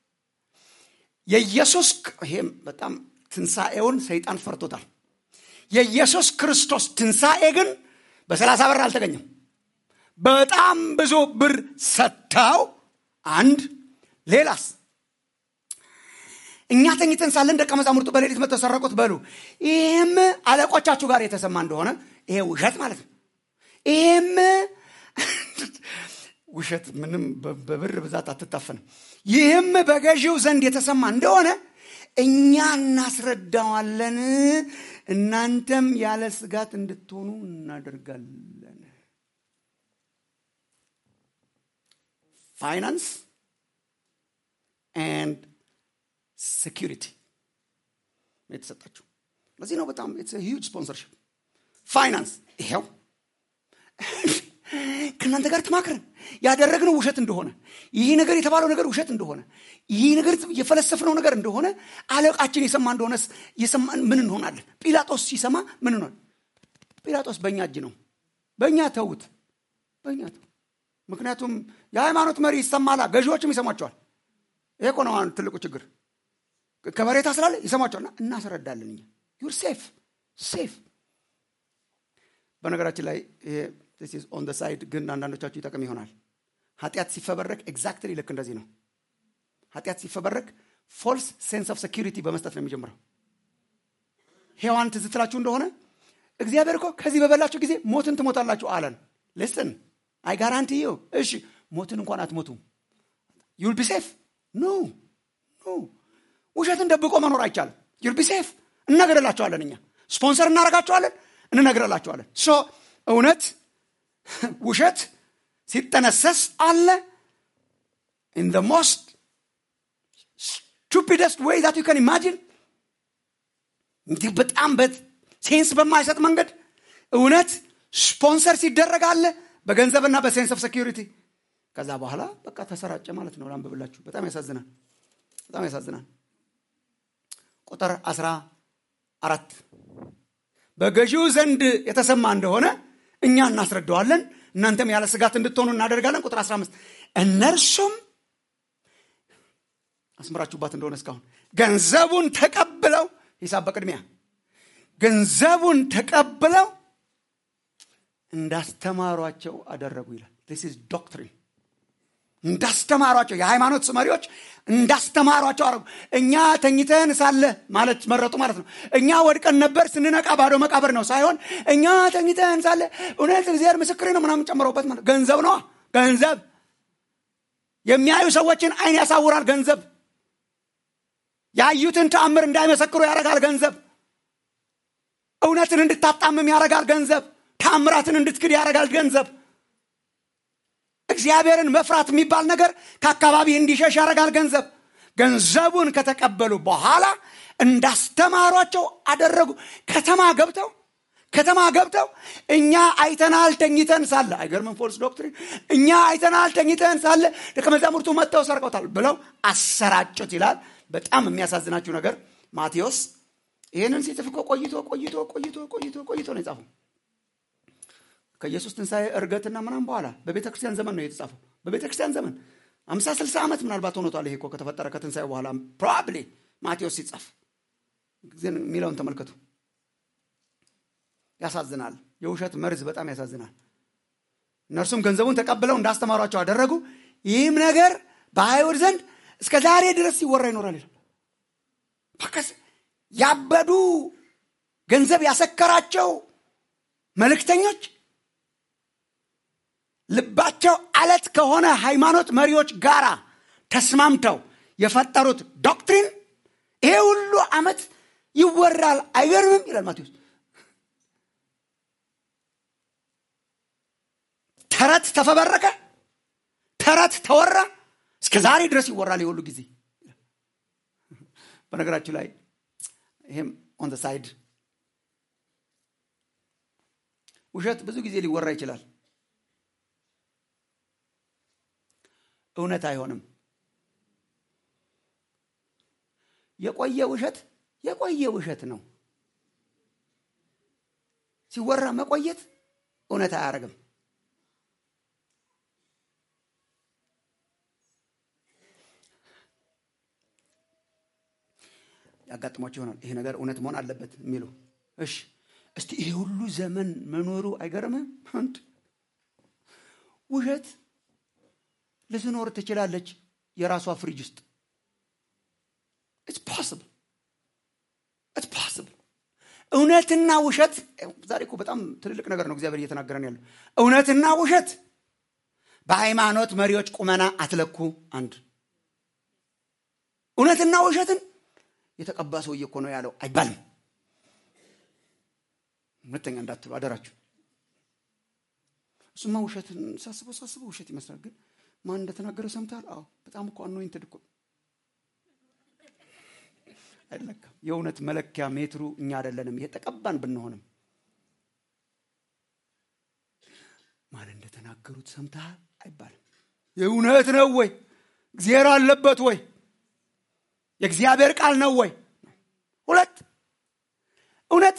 የኢየሱስ ይሄም በጣም ትንሣኤውን ሰይጣን ፈርቶታል። የኢየሱስ ክርስቶስ ትንሣኤ ግን በ30 ብር አልተገኘም። በጣም ብዙ ብር ሰጥተው አንድ ሌላስ እኛ ተኝተን ሳለን ደቀ መዛሙርቱ በሌሊት መጥተው ሰረቁት በሉ። ይሄም አለቆቻችሁ ጋር የተሰማ እንደሆነ ይሄ ውሸት ማለት ነው። ይሄም ውሸት ምንም በብር ብዛት አትታፈንም። ይሄም በገዢው ዘንድ የተሰማ እንደሆነ እኛ እናስረዳዋለን፣ እናንተም ያለ ስጋት እንድትሆኑ እናደርጋለን። ፋይናንስ and security የተሰጣችሁ ለዚህ ነው። በጣም it's a huge sponsorship። ፋይናንስ ይሄው ከእናንተ ጋር ተማክረን ያደረግነው ውሸት እንደሆነ፣ ይህ ነገር የተባለው ነገር ውሸት እንደሆነ፣ ይህ ነገር የፈለሰፍነው ነገር እንደሆነ አለቃችን የሰማ እንደሆነ ምን እንሆናለን? ጲላጦስ ሲሰማ ምን ሆነ? ጲላጦስ በእኛ እጅ ነው። በእኛ ተውት። ምክንያቱም የሃይማኖት መሪ ይሰማላ፣ ገዢዎችም ይሰማቸዋል። ይሄ እኮ ነው ትልቁ ችግር። ከበሬታ ስላለ ይሰማቸዋልና እናስረዳለን እኛ። you're safe። በነገራችን ላይ this is on the side ግን አንዳንዶቻችሁ ይጠቅም ይሆናል። ኃጢአት ሲፈበረክ ኤግዛክትሊ ልክ እንደዚህ ነው። ኃጢአት ሲፈበረክ false sense of security በመስጠት ነው የሚጀምረው። ሔዋን ትዝ ትላችሁ እንደሆነ እግዚአብሔር እኮ ከዚህ በበላችሁ ጊዜ ሞትን ትሞታላችሁ አለን። listen I guarantee you እሺ ሞትን እንኳን አትሞቱም። you'll be safe no ውሸትን ደብቆ መኖር አይቻልም። you'll be safe እናገርላችኋለን። እኛ ስፖንሰር እናረጋችኋለን፣ እንነግርላችኋለን። እውነት ውሸት ሲጠነሰስ አለ፣ in the most stupidest way that you can imagine እንዲህ በጣም በሴንስ በማይሰጥ መንገድ እውነት ስፖንሰር ሲደረጋል በገንዘብና በሴንስ ኦፍ ሴኩሪቲ ከዛ በኋላ በቃ ተሰራጨ ማለት ነው። ላንብብላችሁ። በጣም ያሳዝናል። ቁጥር 14 በገዢው ዘንድ የተሰማ እንደሆነ እኛ እናስረዳዋለን እናንተም ያለ ስጋት እንድትሆኑ እናደርጋለን። ቁጥር 15 እነርሱም አስመራችሁባት እንደሆነ እስካሁን ገንዘቡን ተቀብለው ሂሳብ በቅድሚያ ገንዘቡን ተቀብለው እንዳስተማሯቸው አደረጉ ይላል። this is doctrine እንዳስተማሯቸው የሃይማኖት መሪዎች እንዳስተማሯቸው አረጉ። እኛ ተኝተን ሳለ ማለት መረጡ ማለት ነው። እኛ ወድቀን ነበር ስንነቃ ባዶ መቃብር ነው ሳይሆን እኛ ተኝተን ሳለ እውነት እግዚአብሔር ምስክሬ ነው ምናምን ጨምረውበት ማለት ገንዘብ ነው። ገንዘብ የሚያዩ ሰዎችን አይን ያሳውራል። ገንዘብ ያዩትን ተአምር እንዳይመሰክሩ ያረጋል። ገንዘብ እውነትን እንድታጣምም ያረጋል። ገንዘብ ተአምራትን እንድትክድ ያረጋል። ገንዘብ እግዚአብሔርን መፍራት የሚባል ነገር ከአካባቢ እንዲሸሽ ያረጋል። ገንዘብ ገንዘቡን ከተቀበሉ በኋላ እንዳስተማሯቸው አደረጉ። ከተማ ገብተው እኛ አይተናል ተኝተን ሳለ አይገርምም? ፎልስ ዶክትሪን እኛ አይተናል ተኝተን ሳለ ደቀ መዛሙርቱ መጥተው ሰርቀውታል ብለው አሰራጩት ይላል። በጣም የሚያሳዝናችሁ ነገር ማቴዎስ ይሄንን ሲጽፍ ቆይቶ ነው የጻፈው። ከኢየሱስ ትንሣኤ እርገትና ምናምን በኋላ በቤተክርስቲያን ዘመን ነው የተጻፈው። በቤተክርስቲያን ዘመን 50-60 ዓመት ምናልባት ሆኖታል። ይሄ ከተፈጠረ ከትንሣኤ በኋላ ፕሮባብሊ ማቴዎስ ሲጻፍ ግን የሚለውን ተመልከቱ። ያሳዝናል። የውሸት መርዝ በጣም ያሳዝናል። እነርሱም ገንዘቡን ተቀብለው እንዳስተማሯቸው አደረጉ። ይህም ነገር በአይሁድ ዘንድ እስከ ዛሬ ድረስ ሲወራ ይኖራል ይላል። በከስ ያበዱ ገንዘብ ያሰከራቸው መልእክተኞች ልባቸው አለት ከሆነ ሃይማኖት መሪዎች ጋራ ተስማምተው የፈጠሩት ዶክትሪን ይሄ ሁሉ ዓመት ይወራል። አይገርምም? ይላል ማቴዎስ። ተረት ተፈበረከ፣ ተረት ተወራ፣ እስከ ዛሬ ድረስ ይወራል የሁሉ ጊዜ። በነገራችሁ ላይ ይሄም on the side ውሸት ብዙ ጊዜ ሊወራ ይችላል። እውነት አይሆንም። የቆየ ውሸት ነው። ሲወራ መቆየት እውነት አያረግም። ያጋጥሟቸው ይሆናል ይሄ ነገር እውነት መሆን አለበት የሚሉ። እሺ እስቲ ይሄ ሁሉ ዘመን መኖሩ አይገርምም? አንድ ውሸት ልትኖር ትችላለች የራሷ ፍሪጅ ውስጥ። it's possible እውነትና ውሸት ዛሬ እኮ በጣም ትልልቅ ነገር ነው እግዚአብሔር እየተናገረን ያለው። እውነትና ውሸት በሃይማኖት መሪዎች ቁመና አትለኩ። አንድ እውነትና ውሸትን የተቀባ ሰውዬ እኮ ነው ያለው አይባልም። ሁለተኛ እንዳትሉ አደራችሁ። እሱማ ውሸትን ሳስበው ውሸት ይመስላል፣ ግን ማን እንደተናገረ ሰምታል? አዎ በጣም እኮ አኖይንትድ እኮ አይደለም። የእውነት መለኪያ ሜትሩ እኛ አይደለንም። የተቀባን ብንሆንም ማን እንደተናገሩት ሰምታል አይባልም። የእውነት ነው ወይ? እግዚአብሔር አለበት ወይ? የእግዚአብሔር ቃል ነው ወይ? ሁለት እውነት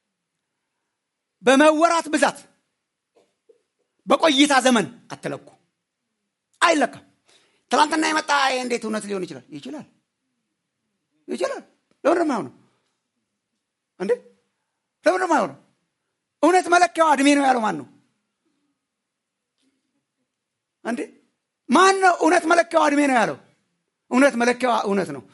በመወራት ብዛት በቆይታ ዘመን አትለኩ። አይለካም። ትላንትና የመጣ እንዴት እውነት ሊሆን ይችላል? ይችላል። ለምን ነው እንዴ? ለምን ነው? እውነት መለኪያው እድሜ ነው ያለው ማን ነው እንዴ? ማን ነው እውነት መለኪያው እድሜ ነው ያለው? እውነት መለኪያው እውነት ነው።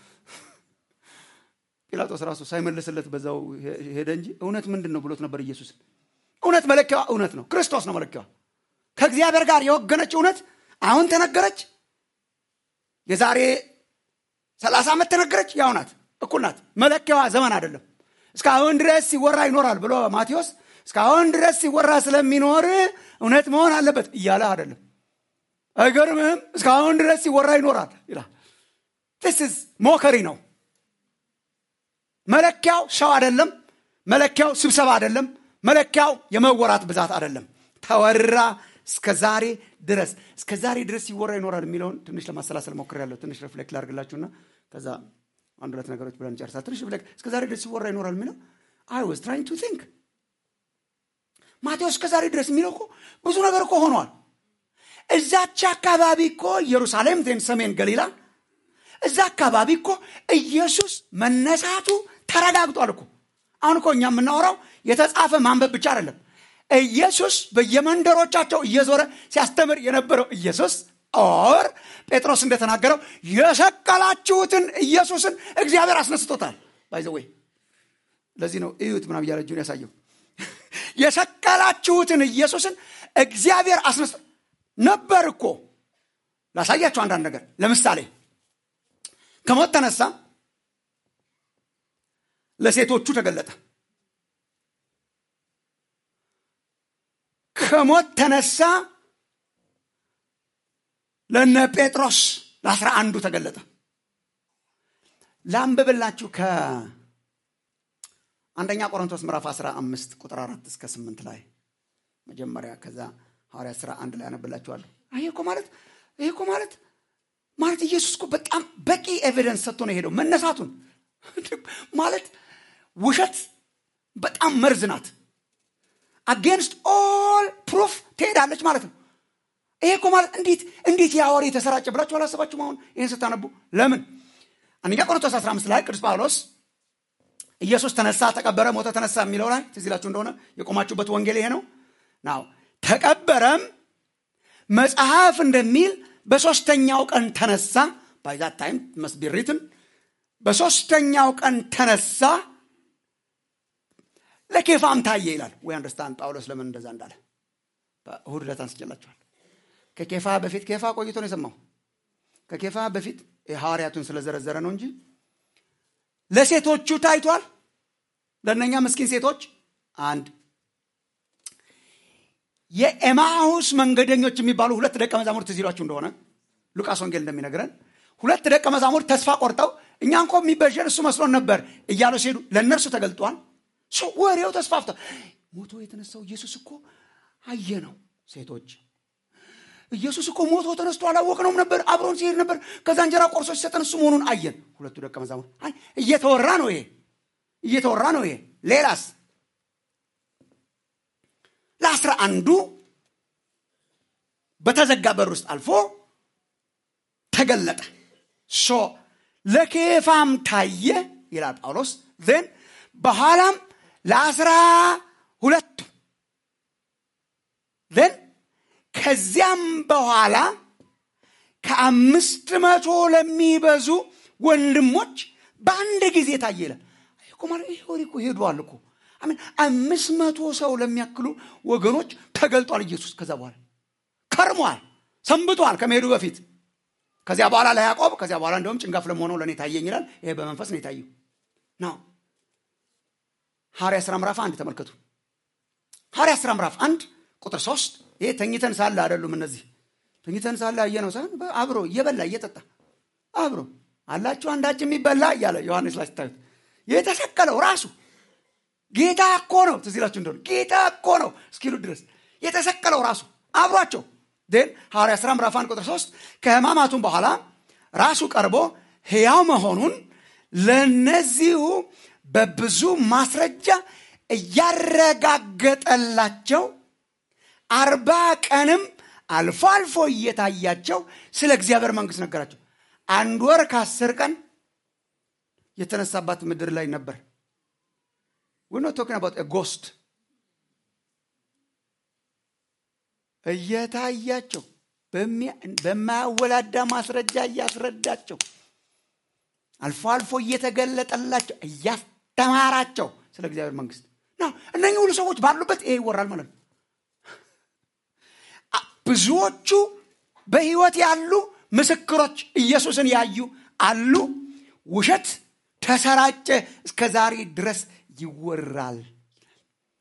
ጲላጦስ ራሱ ሳይመልስለት በዛው ሄደ እንጂ እውነት ምንድነው ብሎት ነበር ኢየሱስ። እውነት መለኪያው እውነት ነው። ክርስቶስ ነው መለኪያው። ከእግዚአብሔር ጋር የወገነች እውነት አሁን ተነገረች፣ የዛሬ 30 ዓመት ተነገረች፣ ያው ናት፣ እኩል ናት። መለኪያዋ ዘመን አይደለም። እስካሁን ድረስ ሲወራ ይኖራል ብሎ ማቴዎስ እስካሁን ድረስ ሲወራ ስለሚኖር እውነት መሆን አለበት እያለ አይደለም። አይገርምህም? እስካሁን ድረስ ሲወራ ይኖራል ይላል። this is ሞከሪ ነው። መለኪያው ሰው አይደለም፣ መለኪያው ስብሰባ አይደለም፣ መለኪያው የመወራት ብዛት አይደለም። ተወራ እስከዛሬ ድረስ ሲወራ ይኖራል የሚለውን ትንሽ ለማሰላሰል ሞክሬያለሁ። ትንሽ ሪፍሌክት ላድርግላችሁና ከዛ አንድ ሁለት ነገሮች ብለን ጨርሳለን። ትንሽ ሪፍሌክት እስከዛሬ ድረስ ሲወራ ይኖራል የሚለው I was trying to think ማቴዎስ እስከዛሬ ድረስ የሚለው እኮ ብዙ ነገር እኮ ሆኗል። እዛች አካባቢ እኮ ኢየሩሳሌም ሰሜን ገሊላ እዛ አካባቢ እኮ ኢየሱስ መነሳቱ ተረጋግጧል እኮ። አሁን እኮ እኛ የምናወራው የተጻፈ ማንበብ ብቻ አይደለም። ኢየሱስ በየመንደሮቻቸው እየዞረ ሲያስተምር የነበረው ኢየሱስ ኦር ጴጥሮስ እንደተናገረው የሰቀላችሁትን ኢየሱስን እግዚአብሔር አስነስቶታል። ባይ ዘ ዌይ ለዚህ ነው እዩት ምናምን ያለ እጁን ያሳየው። የሰቀላችሁትን ኢየሱስን እግዚአብሔር አስነስቶ ነበር እኮ። ላሳያችሁ አንዳንድ ነገር። ለምሳሌ ከሞት ተነሳ፣ ለሴቶቹ ተገለጠ። ከሞት ተነሳ፣ ለነ ጴጥሮስ ለ11 ተገለጠ። ላንብብላችሁ ከአንደኛ ቆሮንቶስ ምዕራፍ 15 ቁጥር 4 እስከ 8 ላይ መጀመሪያ፣ ከዛ ሐዋርያት ሥራ 1 ላይ አነብላችኋለሁ። ይሄ እኮ ማለት ኢየሱስ እኮ በጣም በቂ ኤቪደንስ ሰጥቶ ነው የሄደው መነሳቱን። ማለት ውሸት በጣም መርዝ ናት። against all proof ትሄዳለች ማለት ነው። ይሄ እኮ ማለት እንዴት ያወሬ ተሰራጨ ብላችሁ አላሰባችሁም? አሁን ይሄን ስታነቡ ለምን አንደኛ ቆሮንቶስ 15 ላይ ቅዱስ ጳውሎስ ኢየሱስ ተነሳ፣ ተቀበረ፣ ሞተ፣ ተነሳ የሚለው ላይ ትዝ ይላችሁ እንደሆነ የቆማችሁበት ወንጌል ይሄ ነው። ናው ተቀበረም መጽሐፍ እንደሚል በሶስተኛው ቀን ተነሳ። by that time must be written በሶስተኛው ቀን ተነሳ፣ ለኬፋም ታየ ይላል። we understand ጳውሎስ ለምን እንደዛ እንዳለ በእሁድ ዕለት አንስቼላችኋል። ከኬፋ በፊት ኬፋ ቆይቶ ነው የሰማው። ከኬፋ በፊት የሐዋርያቱን ስለዘረዘረ ነው እንጂ ለሴቶቹ ታይቷል። ለነኛ ምስኪን ሴቶች አንድ የኤማሁስ መንገደኞች የሚባሉ ሁለት ደቀ መዛሙርት ይሏችሁ እንደሆነ ሉቃስ ወንጌል እንደሚነግረን ሁለት ደቀ መዛሙርት ተስፋ ቆርጠው እኛ እንኳን የሚበጀን እሱ መስሎን ነበር እያሉ ሲሄዱ ለነርሱ ተገልጧል። ወሬው ተስፋፍቷል። ሞቶ የተነሳው ኢየሱስ እኮ አየነው። ሴቶች ኢየሱስ እኮ ሞቶ ተነስቶ አላወቅነውም ነበር፣ አብሮን ሲሄድ ነበር፣ ከዛ እንጀራ ቆርሶ ሲሰጠን እሱ መሆኑን አየን። ሁለቱ ደቀ መዛሙርት እየተወራ ነው ይሄ። ሌላስ ለ11 በተዘጋ በር ውስጥ አልፎ ተገለጠ። ለኬፋም ታየ ይላል ጳውሎስ። then በኋላም ለ12 then ከዚያም በኋላ 500 ለሚበዙ ወንድሞች በአንድ ጊዜ ታየ ይላል። እኮ ማለት ይሄ ሄዷል እኮ 500 ሰው ለሚያክሉ ወገኖች ተገልጧል ኢየሱስ። ከዛ በኋላ ከርሟል፣ ሰንብቷል ከመሄዱ በፊት። ከዚያ በኋላ ለያዕቆብ፣ ከዚያ በኋላ እንደውም ጭንጋፍ ለመሆነው ለኔ ታየኝ ይላል። ይሄ በመንፈስ ነው የታየው ነው። ሐዋርያት ሥራ ምዕራፍ 1 ተመልከቱ። ሐዋርያት ሥራ ምዕራፍ 1 ቁጥር 3 ይሄ ተኝተን ሳለ አይደሉም እነዚህ። ተኝተን ሳለ አየነው ሳይሆን አብሮ እየበላ እየጠጣ አብሮ አላችሁ አንዳች የሚበላ እያለ ዮሐንስ ላይ ስታዩት የተሰቀለው ራሱ ጌታ እኮ ነው። ትዝ ይላችሁ እንደሆነ ጌታ እኮ ነው እስኪሉ ድረስ የተሰቀለው ራሱ አብሯቸው። then ሐዋርያት ሥራ ምዕራፍ 1 ቁጥር 3 ከሕማማቱም በኋላ ራሱ ቀርቦ ሕያው መሆኑን ለነዚሁ በብዙ ማስረጃ እያረጋገጠላቸው 40 ቀንም አልፎ አልፎ እየታያቸው ስለ እግዚአብሔር መንግስት ነገራቸው። 1 ወር ከ10 ቀን የተነሳባት ምድር ላይ ነበር። we're not talking about a ghost. እየታያቸው በማያወላዳ ማስረጃ እያስረዳቸው አልፎ አልፎ እየተገለጠላቸው እያስተማራቸው ስለ እግዚአብሔር መንግስት ነው። እነኚህ ሁሉ ሰዎች ባሉበት ይሄ ይወራል ማለት ነው። ብዙዎቹ በህይወት ያሉ ምስክሮች ኢየሱስን ያዩ አሉ። ውሸት ተሰራጨ፣ እስከ ዛሬ ድረስ ይወራል።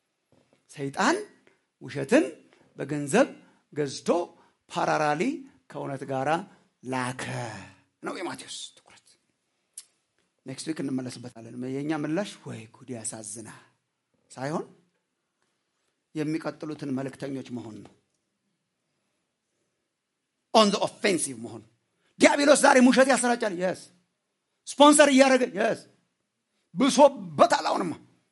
ሰይጣን ውሸትን በገንዘብ ገዝቶ ፓራራሊ ከእውነት ጋራ ላከ ነው የማቴዎስ ትኩረት። ኔክስት ዊክ እንመለስበታለን። የኛ ምላሽ ወይ ጉድ ያሳዝና ሳይሆን የሚቀጥሉትን መልእክተኞች መሆን ነው። ኦን ዘ ኦፌንሲቭ መሆን። ዲያብሎስ ዛሬ ውሸት ያሰራጫል። yes ስፖንሰር እያደረገ yes ብሶበታል። አሁንማ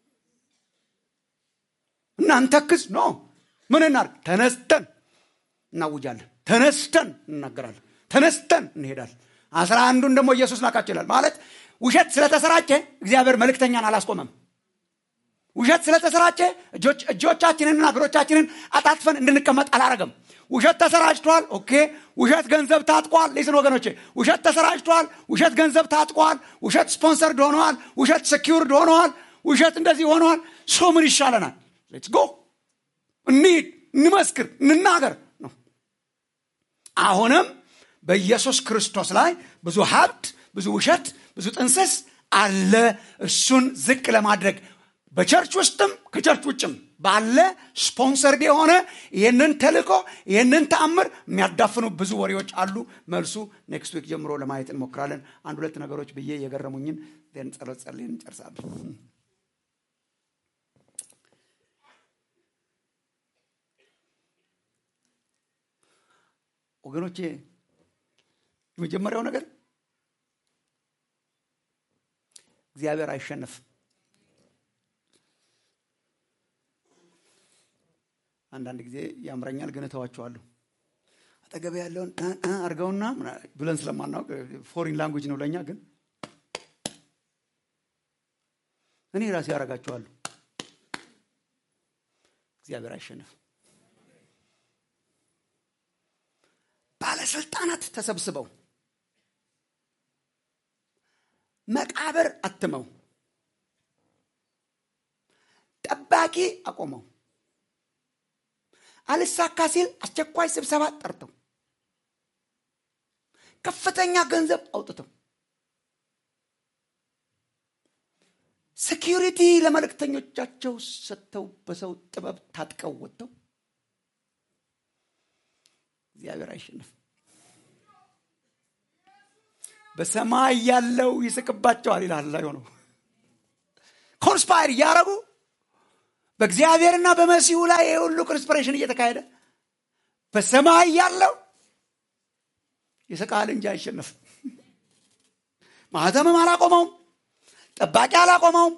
እናንተ ክስ ነው ምን እናርግ? ተነስተን እናውጃለን፣ ተነስተን እናገራለን፣ ተነስተን እንሄዳለን። 11ዱን ደግሞ ኢየሱስ ላካቸው ይላል። ማለት ውሸት ስለተሰራጨ እግዚአብሔር መልእክተኛን አላስቆመም። ውሸት ስለተሰራጨ እጆቻችንንና እግሮቻችንን አጣጥፈን እንድንቀመጥ አላረገም። ውሸት ተሰራጭቷል። ኦኬ ውሸት ገንዘብ ታጥቋል። ሊስን ወገኖቼ ውሸት ተሰራጭቷል። ውሸት ገንዘብ ታጥቋል። ውሸት ስፖንሰርድ ሆኗል። ውሸት ሴኪዩርድ ሆኗል። ውሸት እንደዚህ ሆኗል። ሶ ምን ይሻለናል? ሌትስ ጎ እንሂድ፣ እንመስክር፣ እንናገር ነው። አሁንም በኢየሱስ ክርስቶስ ላይ ብዙ ሀብት፣ ብዙ ውሸት፣ ብዙ ጥንስስ አለ። እሱን ዝቅ ለማድረግ በቸርች ውስጥም ከቸርች ውጭም ባለ ስፖንሰርድ የሆነ ይህንን ተልእኮ ይህንን ተአምር የሚያዳፍኑ ብዙ ወሬዎች አሉ። መልሱ ኔክስት ዊክ ጀምሮ ለማየት እንሞክራለን። አንድ ሁለት ነገሮች ብዬ የገረሙኝን ጸሎት ጸልየን እንጨርሳለን። ወገኖቼ የመጀመሪያው ነገር እግዚአብሔር አይሸነፍም። አንዳንድ ጊዜ ያምረኛል ግን እተዋቸዋለሁ። አጠገብ ያለውን አርገውና ብለን ስለማናውቅ ፎሪን ላንጉዌጅ ነው ለኛ። ግን እኔ ራሴ ያረጋቸዋለሁ። እግዚአብሔር አይሸነፍም። ባለስልጣናት ተሰብስበው መቃብር አትመው ጠባቂ አቆመው አልሳካ ሲል አስቸኳይ ስብሰባ ጠርተው ከፍተኛ ገንዘብ አውጥተው ሴኩሪቲ ለመልእክተኞቻቸው ሰጥተው በሰው ጥበብ ታጥቀው ወጥተው እግዚአብሔር አይሸነፍም። በሰማይ ያለው ይስቅባቸዋል ይላል ላይ ሆነው ኮንስፓየር ያረጉ በእግዚአብሔርና በመሲሁ ላይ የሁሉ ኮንስፒሬሽን እየተካሄደ በሰማይ ያለው ይስቃል እንጂ አይሸነፍም። ማህተምም አላቆመውም፣ ጠባቂ አላቆመውም፣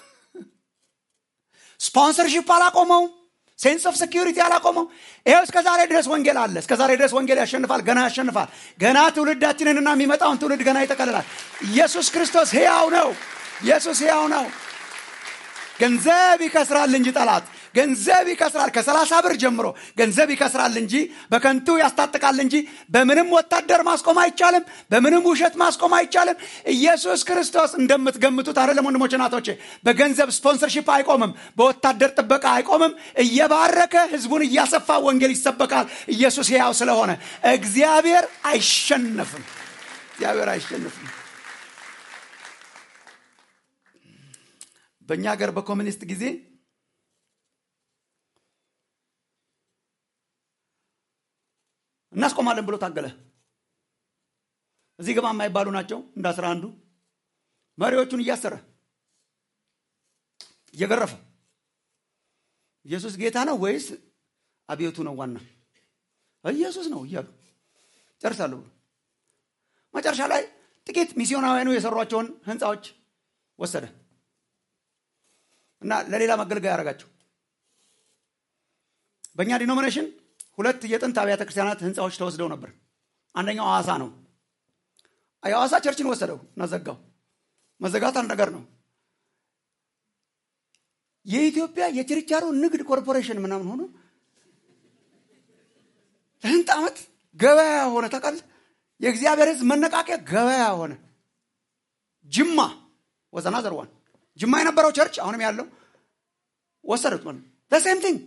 ስፖንሰርሺፕ አላቆመውም፣ ሴንስ ኦፍ ሴኩሪቲ አላቆመው። ይሄው እስከዛሬ ድረስ ወንጌል አለ። እስከዛሬ ድረስ ወንጌል ያሸንፋል፣ ገና ያሸንፋል። ገና ትውልዳችንንና የሚመጣውን ትውልድ ገና ይጠቀልላል። ኢየሱስ ክርስቶስ ሕያው ነው። ኢየሱስ ሕያው ነው። ገንዘብ ይከስራል እንጂ ጠላት ገንዘብ ይከስራል። ከ30 ብር ጀምሮ ገንዘብ ይከስራል እንጂ በከንቱ ያስታጥቃል እንጂ በምንም ወታደር ማስቆም አይቻልም። በምንም ውሸት ማስቆም አይቻልም። ኢየሱስ ክርስቶስ እንደምትገምቱት አይደለም ወንድሞቼ እናቶቼ። በገንዘብ ስፖንሰርሺፕ አይቆምም፣ በወታደር ጥበቃ አይቆምም። እየባረከ ህዝቡን እያሰፋ ወንጌል ይሰበካል። ኢየሱስ ሕያው ስለሆነ እግዚአብሔር አይሸነፍም። እግዚአብሔር አይሸነፍም። በእኛ ሀገር በኮሚኒስት ጊዜ እናስቆማለን ብሎ ታገለ። እዚህ ገባ የማይባሉ ናቸው እንደ 11ዱ መሪዎቹን እያሰረ እየገረፈ ኢየሱስ ጌታ ነው ወይስ አብዮቱ ነው ዋና? ኢየሱስ ነው እያሉ ጨርሳለሁ። መጨረሻ ላይ ጥቂት ሚስዮናውያኑ የሰሯቸውን ህንጻዎች ወሰደ እና ለሌላ መገልገያ ያደረጋቸው። በእኛ ዲኖሚኔሽን 2 የጥንት አብያተ ክርስቲያናት ህንጻዎች ተወስደው ነበር። አንደኛው ሐዋሳ ነው። የሐዋሳ ቸርችን ወሰደው እና ዘጋው። መዘጋት አንድ ነገር ነው። የኢትዮጵያ የችርቻሮ ንግድ ኮርፖሬሽን ምናምን ሆኖ ለስንት ዓመት ገበያ ሆነ። ታውቃለህ? የእግዚአብሔር ህዝብ መነቃቂያ ገበያ ሆነ። ጅማ ወዘና ዘርዋን ጅማ የነበረው ቸርች አሁንም ያለው ወሰዱት ማለት the same thing።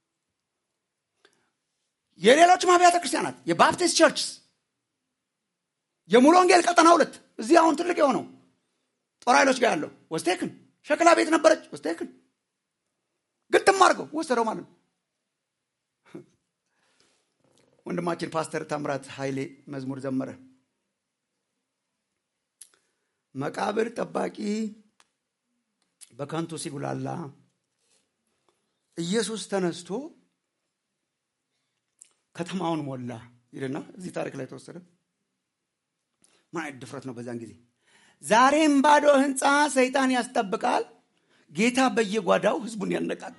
የሌሎች አብያተ ክርስቲያናት የባፕቲስት ቸርችስ የሙሉ ወንጌል ቀጠና 2 እዚህ አሁን ትልቅ የሆነው ጦር ኃይሎች ጋር ያለው ወስቴክን ሸክላ ቤት ነበረች ወስቴክን ግጥም አድርገው ወሰደው ማለት ነው። ወንድማችን ፓስተር ታምራት ኃይሌ መዝሙር ዘመረ። መቃብር ጠባቂ በከንቱ ሲጉላላ ኢየሱስ ተነስቶ ከተማውን ሞላ ይልና እዚህ ታሪክ ላይ ተወሰደ። ምን አይነት ድፍረት ነው በዛን ጊዜ! ዛሬም ባዶ ህንጻ ሰይጣን ያስጠብቃል፣ ጌታ በየጓዳው ህዝቡን ያነቃቃል።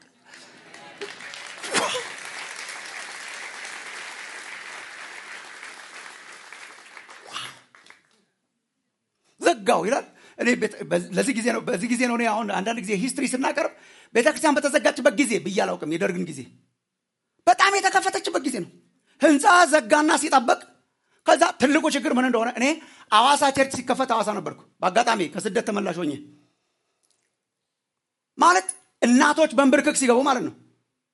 ዘጋው ይላል። እኔ በዚህ ጊዜ ነው እኔ አሁን አንዳንድ ጊዜ ሂስትሪ ስናቀርብ ቤተክርስቲያን በተዘጋችበት ጊዜ ብያላውቅም። የደርግን ጊዜ በጣም የተከፈተችበት ጊዜ ነው። ህንጻ ዘጋና ሲጠበቅ ከዛ ትልቁ ችግር ምን እንደሆነ እኔ አዋሳ ቸርች ሲከፈት አዋሳ ነበርኩ። በአጋጣሚ ከስደት ተመላሽ ሆኜ ማለት እናቶች በንብርክክ ሲገቡ ማለት ነው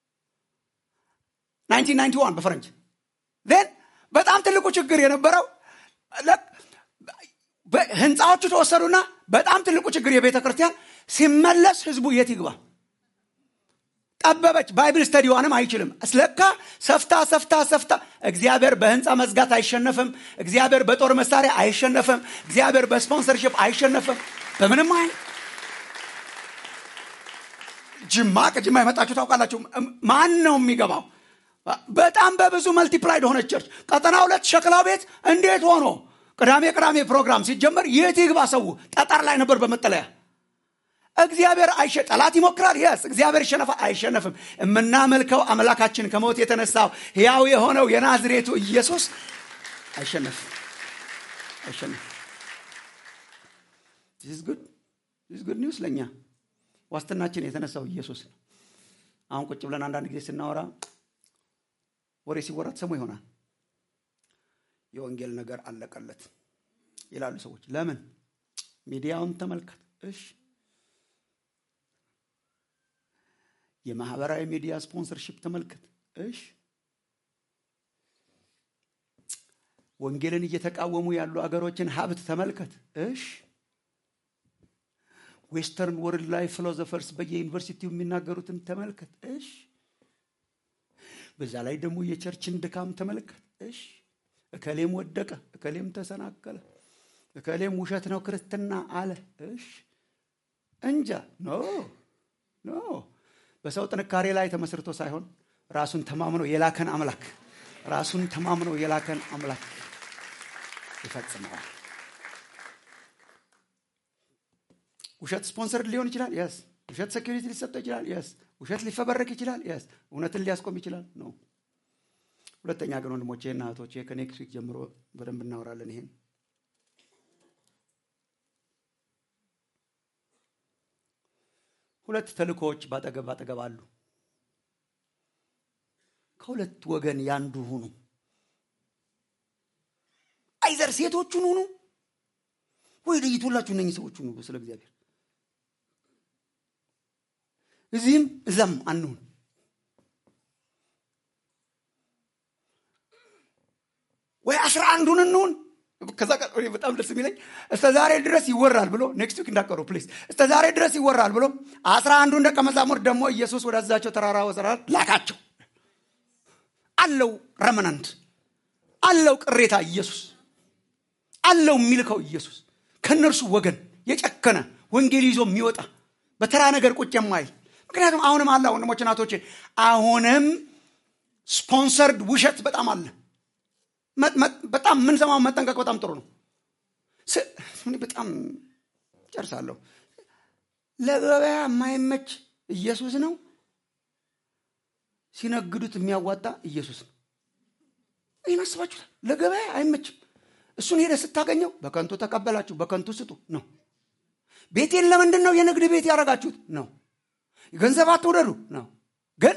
1991 በፈረንጅ then በጣም ትልቁ ችግር የነበረው ህንጻዎቹ ተወሰዱና በጣም ትልቁ ችግር የቤተ ክርስቲያን ሲመለስ ህዝቡ የት ይግባ? ጠበበች። ባይብል ስተዲዋንም አይችልም። ስለካ ሰፍታ እግዚአብሔር በህንጻ መዝጋት አይሸነፍም። እግዚአብሔር በጦር መሳሪያ አይሸነፍም። እግዚአብሔር በስፖንሰርሺፕ አይሸነፍም። በምንም አይነት ከጅማ የመጣችሁ ታውቃላችሁ። ማን ነው የሚገባው? በጣም በብዙ መልቲፕላይድ ሆነ ቸርች። ቀጠና 2 ሸክላው ቤት እንዴት ሆኖ ቅዳሜ ፕሮግራም ሲጀመር የት ይግባ ሰው? ጠጠር ላይ ነበር በመጠለያ። እግዚአብሔር ጠላት ይሞክራል። yes እግዚአብሔር አይሸነፍም። የምናመልከው አምላካችን ከሞት የተነሳው ሕያው የሆነው የናዝሬቱ ኢየሱስ አይሸነፍም። this is good news ለኛ። ዋስትናችን የተነሳው ኢየሱስ ነው። አሁን ቁጭ ብለን አንዳንድ ጊዜ ስናወራ ወሬ ሲወራ ተሰሙ ይሆናል። የወንጌል ነገር አለቀለት ይላሉ ሰዎች። ለምን? ሚዲያውን ተመልከት። እሺ የማህበራዊ ሚዲያ ስፖንሰርሺፕ ተመልከት። እሺ ወንጌልን እየተቃወሙ ያሉ አገሮችን ሀብት ተመልከት። እሺ ዌስተርን ወርልድ ላይ ፊሎሶፈርስ በየዩኒቨርሲቲው የሚናገሩትን ተመልከት። እሺ በዛ ላይ ደግሞ የቸርችን ድካም ተመልከት። እሺ እከሌም ወደቀ፣ እከሌም ተሰናከለ፣ እከሌም ውሸት ነው ክርስትና አለ። እሺ እንጃ ኖ በሰው ጥንካሬ ላይ ተመስርቶ ሳይሆን ራሱን ተማምኖ የላከን አምላክ ይፈጽመዋል። ውሸት ስፖንሰር ሊሆን ይችላል። yes ውሸት ሴኩሪቲ ሊሰጠው ይችላል። yes ውሸት ሊፈበረክ ይችላል። yes እውነትን ሊያስቆም ይችላል። ኖ ሁለተኛ ግን ወንድሞቼና እህቶቼ ከኔክስት ዊክ ጀምሮ በደንብ እናወራለን። ይሄን ሁለት ተልኮች ባጠገብ አሉ። ከሁለት ወገን ያንዱ ሁኑ። አይዘር ሴቶቹን ሁኑ ወይ ለይቶላችሁ እነኚህ ሰዎች ሁኑ። ስለ እግዚአብሔር እዚህም እዛም አንሁን። ወይ 11ዱን እንሁን። ከዛ ቀጥሎ በጣም ደስ የሚለኝ እስከ ዛሬ ድረስ ይወራል ብሎ ኔክስት ዊክ እንዳቀሩ ፕሊዝ። እስከ ዛሬ ድረስ ይወራል ብሎ 11ዱን ደቀ መዛሙርት ደግሞ ኢየሱስ ወዳዛቸው ተራራ ወሰዳት ላካቸው። አለው ረመናንት አለው ቅሬታ ኢየሱስ አለው የሚልከው ኢየሱስ ከነርሱ ወገን የጨከነ ወንጌል ይዞ የሚወጣ በተራ ነገር ቁጭ የማይል። ምክንያቱም አሁንም አለ ወንድሞች እናቶቼ፣ አሁንም ስፖንሰርድ ውሸት በጣም አለ። በጣም ምን ሰማው መጠንቀቅ በጣም ጥሩ ነው። በጣም ጨርሳለሁ። ለገበያ የማይመች ኢየሱስ ነው። ሲነግዱት የሚያዋጣ ኢየሱስ ነው። ይሄን አስባችሁታል? ለገበያ አይመችም። እሱን ሄደ ስታገኘው በከንቱ ተቀበላችሁ፣ በከንቱ ስጡ ነው። ቤቴን ለምንድን ነው የንግድ ቤት ያደረጋችሁት ነው። ገንዘብ አትውደዱ ነው። ግን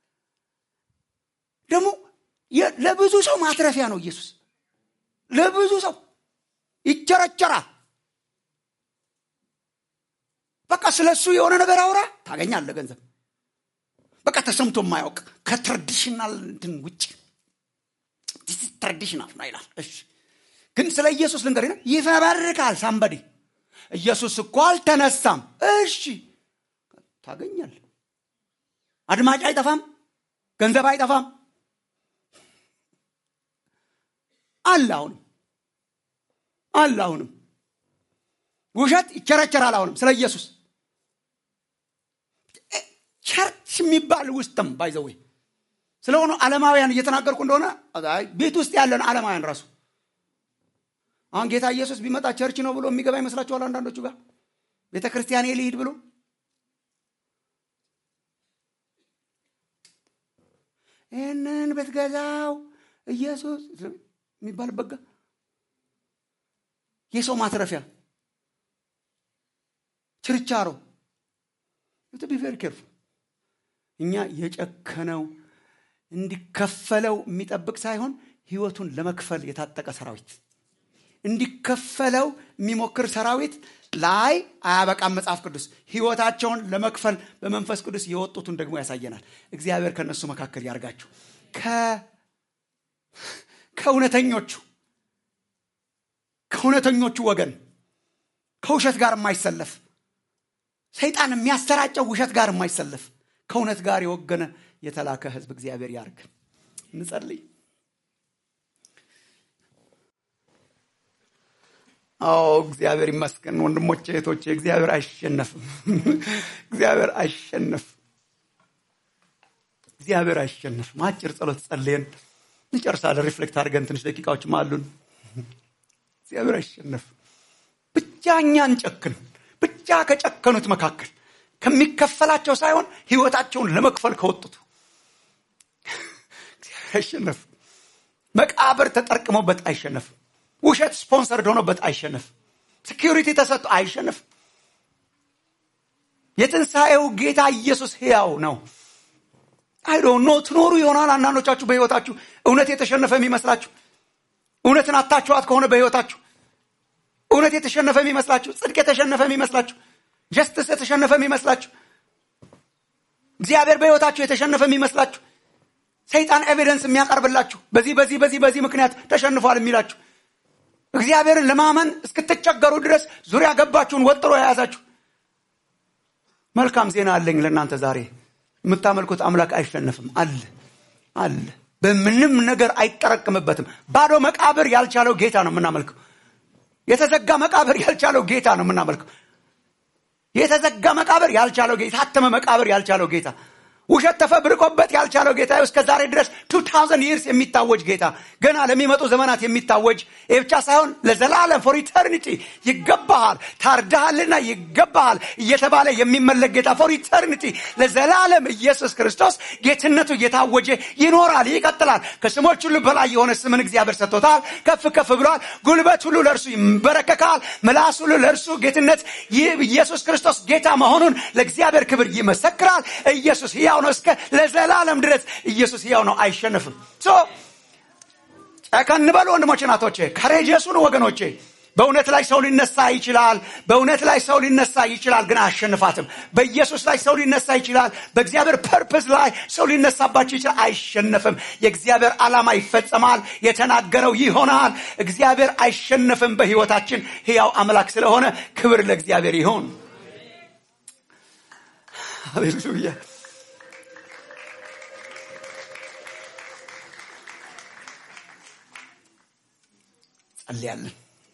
ደግሞ ለብዙ ሰው ማትረፊያ ነው ኢየሱስ። ለብዙ ሰው ይቸረቸራል። በቃ ስለሱ የሆነ ነገር አውራ ታገኛለህ ገንዘብ። በቃ ተሰምቶ የማያውቅ ከትራዲሽናል እንትን ውጪ this is traditional ነው ይላል። እሺ ግን ስለ ኢየሱስ ልንገርህ ይፈበርካል ሳምባዲ። ኢየሱስ እኮ አልተነሳም። እሺ ታገኛለህ። አድማጭ አይጠፋም፣ ገንዘብ አይጠፋም። አሁንም ውሸት ይቸረቸራል አሁንም ስለ ኢየሱስ ቸርች የሚባል ውስጥም ባይዘው ስለሆነ ዓለማውያን እየተናገርኩ እንደሆነ ቤት ውስጥ ያለን ዓለማውያን ራሱ አሁን ጌታ ኢየሱስ ቢመጣ ቸርች ነው ብሎ የሚገባ ይመስላችኋል? አንዳንዶቹ ጋር ቤተክርስቲያን ይልሂድ ብሎ እነን በትገዛው ኢየሱስ የሚባልበት ጋር የሰው ማትረፊያ ችርቻሮ to be very careful እኛ የጨከነው እንዲከፈለው የሚጠብቅ ሳይሆን ህይወቱን ለመክፈል የታጠቀ ሰራዊት እንዲከፈለው የሚሞክር ሰራዊት ላይ አያበቃም መጽሐፍ ቅዱስ ህይወታቸውን ለመክፈል በመንፈስ ቅዱስ የወጡትን ደግሞ ያሳየናል። እግዚአብሔር ከነሱ መካከል ያርጋችሁ ከእውነተኞቹ ወገን ከውሸት ጋር የማይሰለፍ ሰይጣን የሚያሰራጨው ውሸት ጋር የማይሰለፍ ከእውነት ጋር የወገነ የተላከ ህዝብ እግዚአብሔር ያርግ። እንጸልይ። እግዚአብሔር ይመስገን ወንድሞቼ እህቶቼ እግዚአብሔር አይሸነፍም። አጭር ጸሎት ጸልየን እንጨርሳለን። ሪፍሌክት አድርገን ትንሽ ደቂቃዎችም አሉን። እግዚአብሔር አይሸነፍም። ብቻ እኛን ጨክን ብቻ ከጨከኑት መካከል ከሚከፈላቸው ሳይሆን ህይወታቸውን ለመክፈል ከወጡት እግዚአብሔር አይሸነፍም። መቃብር ተጠርቅሞበት አይሸነፍም። ውሸት ስፖንሰር ሆኖበት አይሸነፍም። ሴኩሪቲ ተሰጥቶ አይሸነፍም። የትንሣኤው ጌታ ኢየሱስ ሕያው ነው። አይ ዶንት ኖ ትኖሩ ይሆናል አንዳንዶቻችሁ በህይወታችሁ እውነት የተሸነፈ የሚመስላችሁ እውነትን አጣችኋት ከሆነ በህይወታችሁ እውነት የተሸነፈ የሚመስላችሁ ጽድቅ የተሸነፈ የሚመስላችሁ ጀስቲስ የተሸነፈ የሚመስላችሁ እግዚአብሔር በህይወታችሁ የተሸነፈ የሚመስላችሁ ሰይጣን ኤቪደንስ የሚያቀርብላችሁ በዚህ ምክንያት ተሸንፏል የሚላችሁ እግዚአብሔርን ለማመን እስክትቸገሩ ድረስ ዙሪያ ገባችሁን ወጥሮ ያያዛችሁ መልካም ዜና አለኝ ለእናንተ ዛሬ የምታመልኩት አምላክ አይሸነፍም አለ በምንም ነገር አይጠረቅምበትም። ባዶ መቃብር ያልቻለው ጌታ ነው የምናመልከው። የተዘጋ መቃብር ያልቻለው ጌታ ነው የምናመልከው። የተዘጋ መቃብር ያልቻለው ጌታ ታተመ መቃብር ያልቻለው ጌታ ውሸት ተፈብርቆበት ያልቻለው ጌታ እስከ ዛሬ ድረስ 2000 years የሚታወጅ ጌታ ገና ለሚመጡ ዘመናት የሚታወጅ ብቻ ሳይሆን ለዘላለም for eternity ይገባሃል ታርዳሃልና ይገባሃል እየተባለ የሚመለክ ጌታ for eternity ለዘላለም ኢየሱስ ክርስቶስ ጌትነቱ እየታወጀ ይኖራል ይቀጥላል። ከስሞች ሁሉ በላይ የሆነ ስምን እግዚአብሔር ሰጥቶታል። ከፍ ብሏል። ጉልበት ሁሉ ለእርሱ ይንበረከካል። ምላስ ሁሉ ለእርሱ ጌትነት ኢየሱስ ክርስቶስ ጌታ መሆኑን ለእግዚአብሔር ክብር ይመሰክራል። ኢየሱስ ሕያው ነው እስከ ለዘላለም ድረስ ኢየሱስ ሕያው ነው አይሸነፍም። ጨከን በሉ ወንድሞቼ ናቶቼ ከሬጀሱን ወገኖቼ በእውነት ላይ ሰው ሊነሳ ይችላል ግን አያሸንፋትም። በኢየሱስ ላይ ሰው ሊነሳ ይችላል። በእግዚአብሔር ፐርፐስ ላይ ሰው ሊነሳባችሁ ይችላል። አይሸነፍም። የእግዚአብሔር ዓላማ ይፈጸማል። የተናገረው ይሆናል። እግዚአብሔር አይሸነፍም። በህይወታችን ሕያው አምላክ ስለሆነ ክብር ለእግዚአብሔር ይሁን። ሃሌሉያ። ጸልያለን።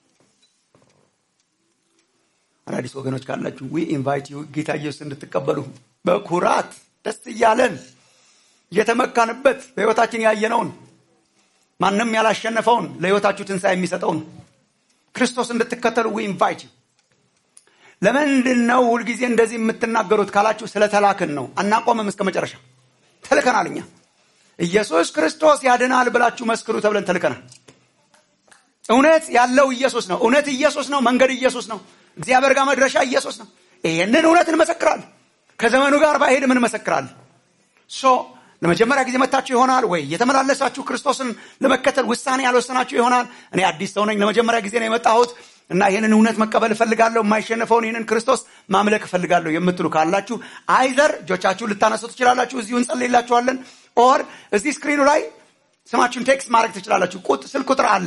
አዲስ ወገኖች ካላችሁ we invite you ጌታ ኢየሱስ እንድትቀበሉ በኩራት ደስ እያለን የተመካንበት በህይወታችን ያየነውን ማንንም ያላሸነፈውን ለህይወታችሁ ትንሣኤ የሚሰጠውን ክርስቶስ እንድትከተሉ we invite you። ለምንድነው ሁልጊዜ እንደዚህ የምትናገሩት ካላችሁ ስለተላከን ነው። አናቆምም እስከ መጨረሻ ተልከናል። እኛ ኢየሱስ ክርስቶስ ያድናል ብላችሁ መስክሩ ተብለን ተልከናል። እውነት ያለው ኢየሱስ ነው። እውነት ኢየሱስ ነው። መንገድ ኢየሱስ ነው። እግዚአብሔር ጋር መድረሻ ኢየሱስ ነው። ይሄንን እውነት እንመሰክራለን። ከዘመኑ ጋር ባይሄድ ምን እንመሰክራለን? ለመጀመሪያ ጊዜ መጣችሁ ይሆናል ወይ የተመላለሳችሁ ክርስቶስን ለመከተል ውሳኔ ያልወሰናችሁ ይሆናል። እኔ አዲስ ሰው ነኝ ለመጀመሪያ ጊዜ ነው የመጣሁት እና ይሄንን እውነት መቀበል ፈልጋለሁ የማይሸነፈውን ይሄንን ክርስቶስ ማምለክ ፈልጋለሁ የምትሉ ካላችሁ አይዘር ጆቻችሁን ልታነሱ ትችላላችሁ። እዚሁ እንጸልይላችኋለን። ኦር እዚህ ስክሪኑ ላይ ስማችሁን ቴክስት ማድረግ ትችላላችሁ። ስልክ ቁጥር አለ።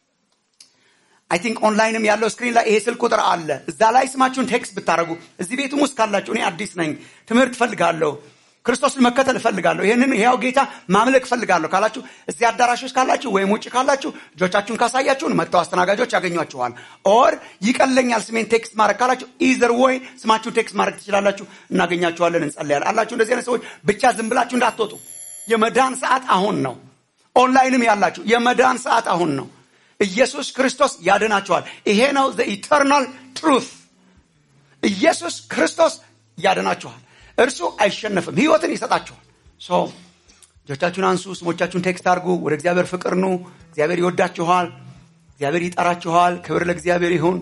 I think ኦንላይንም ያለው ስክሪን ላይ ይሄ ስልክ ቁጥር አለ። እዛ ላይ ስማችሁን ቴክስት ብታረጉ እዚህ ቤቱም ውስጥ ካላችሁ እኔ አዲስ ነኝ ትምህርት ፈልጋለሁ ክርስቶስን መከተል ፈልጋለሁ ይሄንን ያው ጌታ ማምለክ ፈልጋለሁ ካላችሁ እዚህ አዳራሽ ውስጥ ካላችሁ ወይም ውጪ ካላችሁ እጆቻችሁን ካሳያችሁን መጥተው አስተናጋጆች ያገኟችኋል ኦር ይቀለኛል ስሜን ቴክስት ማድረግ ካላችሁ either way ስማችሁን ቴክስት ማድረግ ትችላላችሁ እናገኛችኋለን እንጸልያለን አላችሁ እንደዚህ አይነት ሰዎች ብቻ ዝም ብላችሁ እንዳትወጡ የመዳን ሰዓት አሁን ነው ኦንላይንም ያላችሁ የመዳን ሰዓት አሁን ነው ኢየሱስ ክርስቶስ ያድናችኋል ይሄ ነው the eternal truth ኢየሱስ ክርስቶስ ያድናችኋል እርሱ አይሸነፍም ህይወትን ይሰጣችኋል ሶ እጆቻችሁን አንሱ ስሞቻችሁን ቴክስት አድርጉ ወደ እግዚአብሔር ፍቅር ነው እግዚአብሔር ይወዳችኋል እግዚአብሔር ይጠራችኋል ክብር ለእግዚአብሔር ይሁን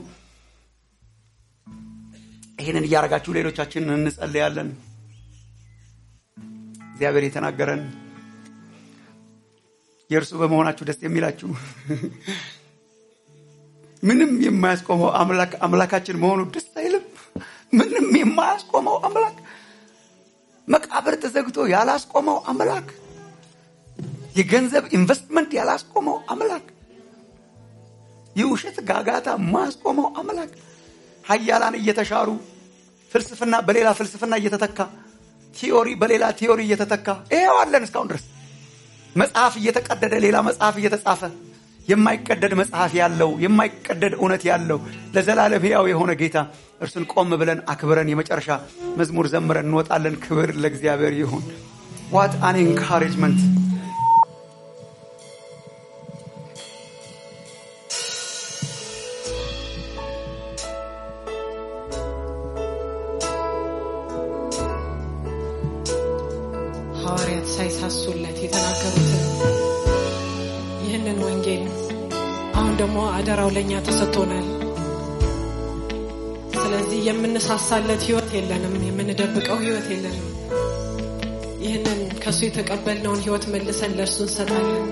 ይሄንን ያረጋችሁ ሌሎቻችን እንጸልያለን እግዚአብሔር የተናገረን የእርሱ በመሆናችሁ ደስ የሚላችሁ ምንም የማያስቆመው አምላካችን መሆኑ ደስ አይልም ምንም የማያስቆመው አምላክ መቃብር ተዘግቶ ያላስቆመው አምላክ የገንዘብ ኢንቨስትመንት ያላስቆመው አምላክ የውሸት ጋጋታ ማስቆመው አምላክ ኃያላን እየተሻሩ ፍልስፍና በሌላ ፍልስፍና እየተተካ ቲዮሪ በሌላ ቲዮሪ እየተተካ ይሄው አለን እስካሁን ድረስ መጽሐፍ እየተቀደደ ሌላ መጽሐፍ እየተጻፈ የማይቀደድ መጽሐፍ ያለው የማይቀደድ እውነት ያለው ለዘላለም ሕያው የሆነ ጌታ እርሱን ቆም ብለን አክብረን የመጨረሻ መዝሙር ዘምረን እንወጣለን ክብር ለእግዚአብሔር ይሁን what an encouragement ሐዋርያት ሳይሳሱለት የተናገሩትን ይህንን ወንጌል አሁን ደግሞ አደራው ለኛ ተሰጥቶናል ስለዚህ የምንሳሳለት ህይወት የለንም የምንደብቀው ህይወት የለንም ይህንን ከሱ የተቀበልነውን ህይወት መልሰን ለእርሱ እንሰጣለን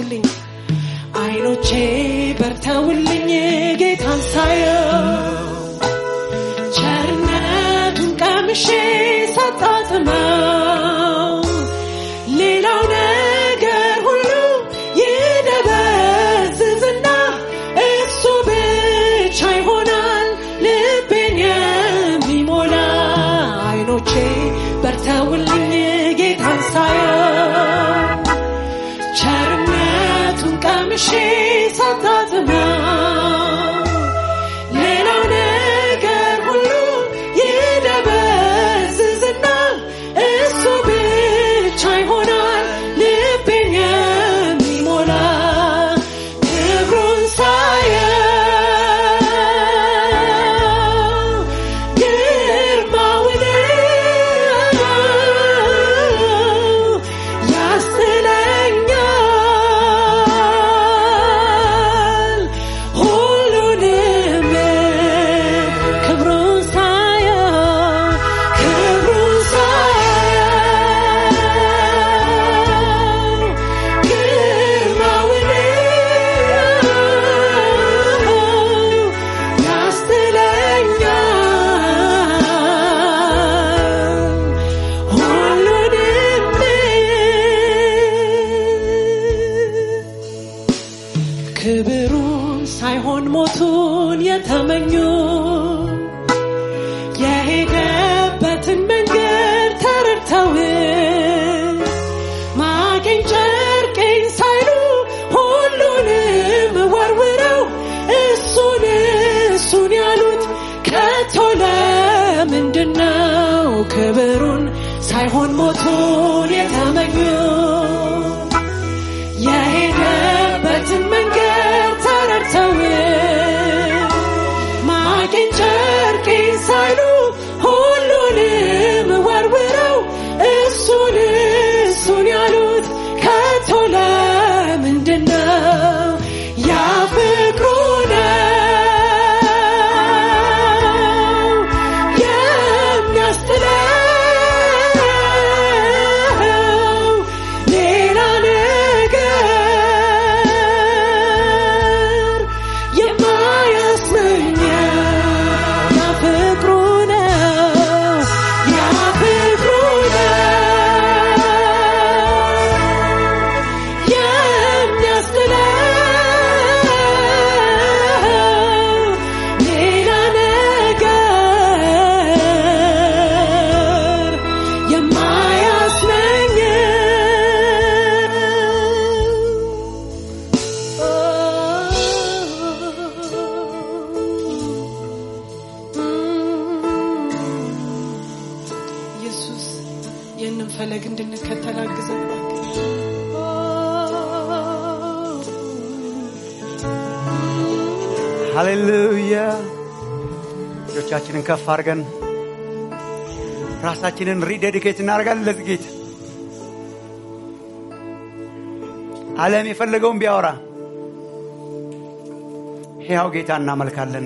በርተውልኝ አይኖቼ በርተውልኝ ጌታን ሳየው ቸርነቱን ቀምሼ ሳጣጥመው ሌላው ነገር ሁሉ ይደበዝዝና እሱ ብቻ ይሆናል ልቤን የሚሞላ አይኖቼ በርተውልኝ ጌታን ሳየው ቸርነቱን ቀምሼ ሳጣጥመው ሌላው ነገር ሁሉ ይደበዝዝና እሱ ብቻ ይሆናል ልቤን የሚሞላ ክብሩን ሳየው ግርማውን ያስጥለኛል ሁሉንም ክብሩን ሳየው ግርማውን ያስጥለኛል ሁሉንም ክብሩን ሳይሆን ሞቱን የተመኙ የሄደበትን መንገድ ተረድተው ማቄን ጨርቄን ሳይሉ ሁሉንም ወርውረው እሱን ያሉት ከቶ ለምንድነው ክብሩን ሳይሆን ሞቱን የተመኙ የሄደበትን መንገድ ተረድተው ማቄን ጨርቄን ሳይሉ ሁሉንም ወርውረው እሱን ያሉት ከቶ ለምንድነው ያ ፍቅሩ ነው የሚያስጥለው ሌላ ነገር የማያስመኘው ያ ፍቅሩ ነው የሚያስጥለው ሌላ ነገር ኢየሱስ ይህንን ፈለግ እንድንከተል አግዘን ሃሌሉያ እጆቻችንን ከፍ አድርገን ራሳችንን ሪዴዲኬት እናደርጋለን ለዚህ ጌታ ዓለም የፈለገውን ቢያወራ ሕያው ጌታ እናመልካለን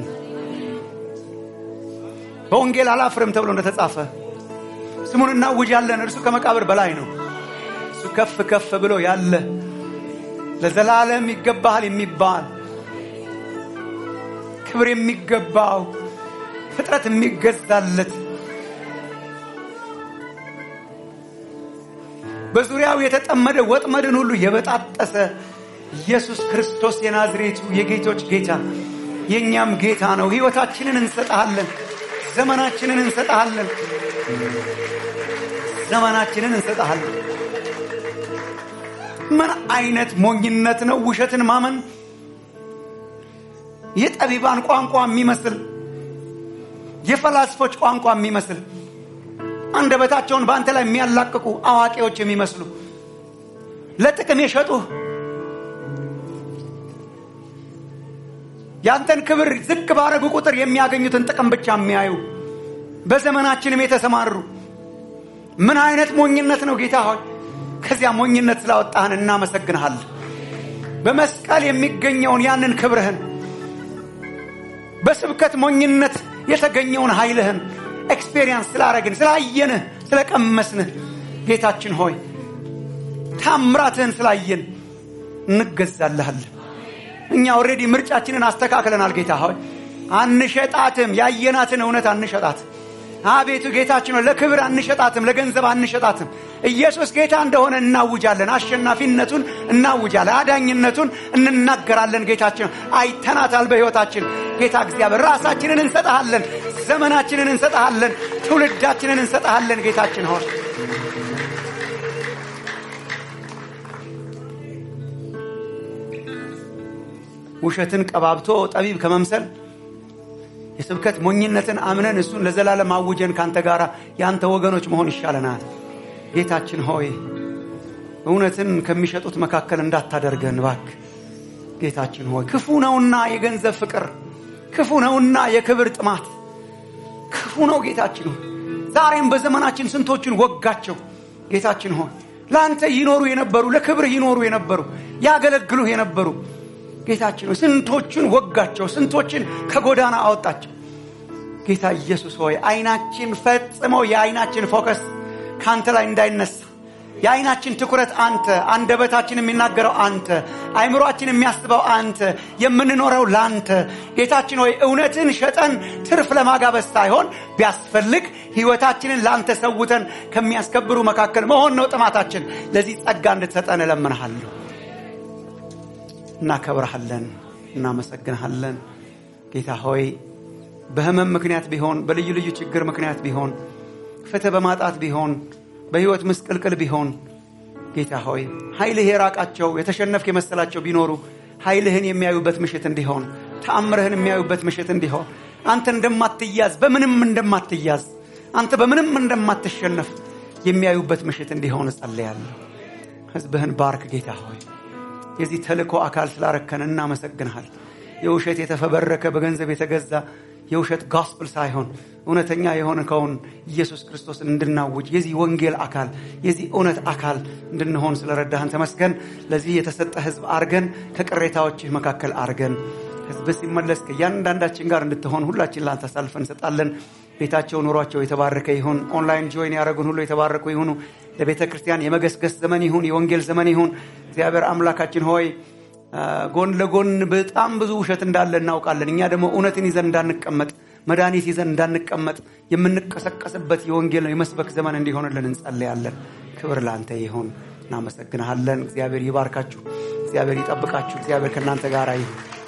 በወንጌል አላፍርም ተብሎ እንደተጻፈ ስሙን እናውጃለን እርሱ ከመቃብር በላይ ነው እሱ ከፍ ከፍ ብሎ ያለ ለዘላለም ይገባል የሚባል ክብር የሚገባው ፍጥረት የሚገዛለት በዙሪያው የተጠመደ ወጥመድን ሁሉ የበጣጠሰ ኢየሱስ ክርስቶስ የናዝሬቱ የጌቶች ጌታ የኛም ጌታ ነው ሕይወታችንን እንሰጣለን ዘመናችንን እንሰጣለን ምን አይነት ሞኝነት ነው ውሸትን ማመን የጠቢባን ቋንቋ የሚመስል የፈላስፎች ቋንቋ የሚመስል አንደበታቸውን በአንተ ላይ የሚያላቅቁ አዋቂዎች የሚመስሉ ለጥቅም የሸጡ ያንተን ክብር ዝቅ ባረጉ ቁጥር የሚያገኙትን ጥቅም ብቻ የሚያዩ በዘመናችንም የተሰማሩ ምን አይነት ሞኝነት ነው ጌታ ሆይ ከዚያ ሞኝነት ስላወጣህን እናመሰግንሃለን በመስቀል የሚገኘውን ያንን ክብርህን በስብከት ሞኝነት የተገኘውን ኃይልህን ኤክስፔሪየንስ ስላረግን ስላየንህ ስለቀመስንህ ጌታችን ሆይ ታምራትህን ስላየን እንገዛልሃለን። እኛ ኦሬዲ ምርጫችንን አስተካክለናል ጌታ ሆይ። አንሸጣትም፣ ያየናትን እውነት አንሸጣትም። አቤቱ ጌታችን ሆይ ለክብር አንሸጣትም፣ ለገንዘብ አንሸጣትም። ኢየሱስ ጌታ እንደሆነ እናውጃለን፣ አሸናፊነቱን እናውጃለን፣ አዳኝነቱን እንናገራለን። ጌታችን አይተናታል በሕይወታችን። ጌታ እግዚአብሔር ራሳችንን እንሰጣለን፣ ዘመናችንን እንሰጣለን፣ ትውልዳችንን እንሰጣለን። ጌታችን ሆይ ውሸትን ቀባብቶ ጠቢብ ከመምሰል የስብከት ሞኝነትን አምነን እሱን ለዘላለም አውጀን ካንተ ጋር ያንተ ወገኖች መሆን ይሻለናል። ጌታችን ሆይ እውነትን ከሚሸጡት መካከል እንዳታደርገን እባክህ። ጌታችን ሆይ ክፉ ነውና የገንዘብ ፍቅር፣ ክፉ ነውና የክብር ጥማት፣ ክፉ ነው ጌታችን ሆይ። ዛሬም በዘመናችን ስንቶችን ወጋቸው ጌታችን ሆይ። ለአንተ ይኖሩ የነበሩ፣ ለክብር ይኖሩ የነበሩ፣ ያገለግሉህ የነበሩ ጌታችን ሆይ ስንቶችን ወጋቸው፣ ስንቶችን ከጎዳና አወጣቸው። ጌታ ኢየሱስ ሆይ አይናችን ፈጽሞ የአይናችን ፎከስ ካንተ ላይ እንዳይነሳ፣ የአይናችን ትኩረት አንተ፣ አንደበታችን የሚናገረው አንተ፣ አይምሮአችን የሚያስበው አንተ፣ የምንኖረው ላንተ። ጌታችን ሆይ እውነትን ሸጠን ትርፍ ለማጋበስ ሳይሆን ቢያስፈልግ ሕይወታችንን ላንተ ሰውተን ከሚያስከብሩ መካከል መሆን ነው ጥማታችን። ለዚህ ጸጋ እንድትሰጠን እለምንሃለሁ። እናከብርሃለን፣ እናመሰግንሃለን። ጌታ ሆይ በህመም ምክንያት ቢሆን፣ በልዩ ልዩ ችግር ምክንያት ቢሆን፣ ፍትህ በማጣት ቢሆን፣ በህይወት ምስቅልቅል ቢሆን ጌታ ሆይ ኃይልህ የራቃቸው የተሸነፍክ የመሰላቸው ቢኖሩ ኃይልህን የሚያዩበት ምሽት እንዲሆን፣ ተአምርህን የሚያዩበት ምሽት እንዲሆን፣ አንተ እንደማትያዝ በምንም እንደማትያዝ፣ አንተ በምንም እንደማትሸነፍ የሚያዩበት ምሽት እንዲሆን ጸልያለሁ። ህዝብህን ባርክ ጌታ ሆይ። የዚህ ተልኮ አካል ስላረከን እናመሰግንሃል። የውሸት የተፈበረከ በገንዘብ የተገዛ የውሸት ጋስፕል ሳይሆን እውነተኛ የሆነውን ኢየሱስ ክርስቶስን እንድናውጅ የዚህ ወንጌል አካል የዚህ እውነት አካል እንድንሆን ስለረዳህን ተመስገን። ለዚህ የተሰጠ ህዝብ አርገን ከቅሬታዎችህ መካከል አርገን ህዝብ ሲመለስ ከእያንዳንዳችን ጋር እንድትሆን ሁላችን ላንተ አሳልፈን እንሰጣለን። ቤታቸው ኑሯቸው የተባረከ ይሁን። ኦንላይን ጆይን ያደረጉን ሁሉ የተባረኩ ይሁኑ። ለቤተ ክርስቲያን የመገስገስ ዘመን ይሁን፣ የወንጌል ዘመን ይሁን። እግዚአብሔር አምላካችን ሆይ ጎን ለጎን በጣም ብዙ ውሸት እንዳለ እናውቃለን። እኛ ደግሞ እውነትን ይዘን እንዳንቀመጥ፣ መድኃኒት ይዘን እንዳንቀመጥ የምንቀሰቀስበት የወንጌል የመስበክ ዘመን እንዲሆንልን እንጸልያለን። ክብር ላንተ ይሁን። እናመሰግንሃለን። እግዚአብሔር ይባርካችሁ፣ እግዚአብሔር ይጠብቃችሁ፣ እግዚአብሔር ከእናንተ ጋር ይሁን።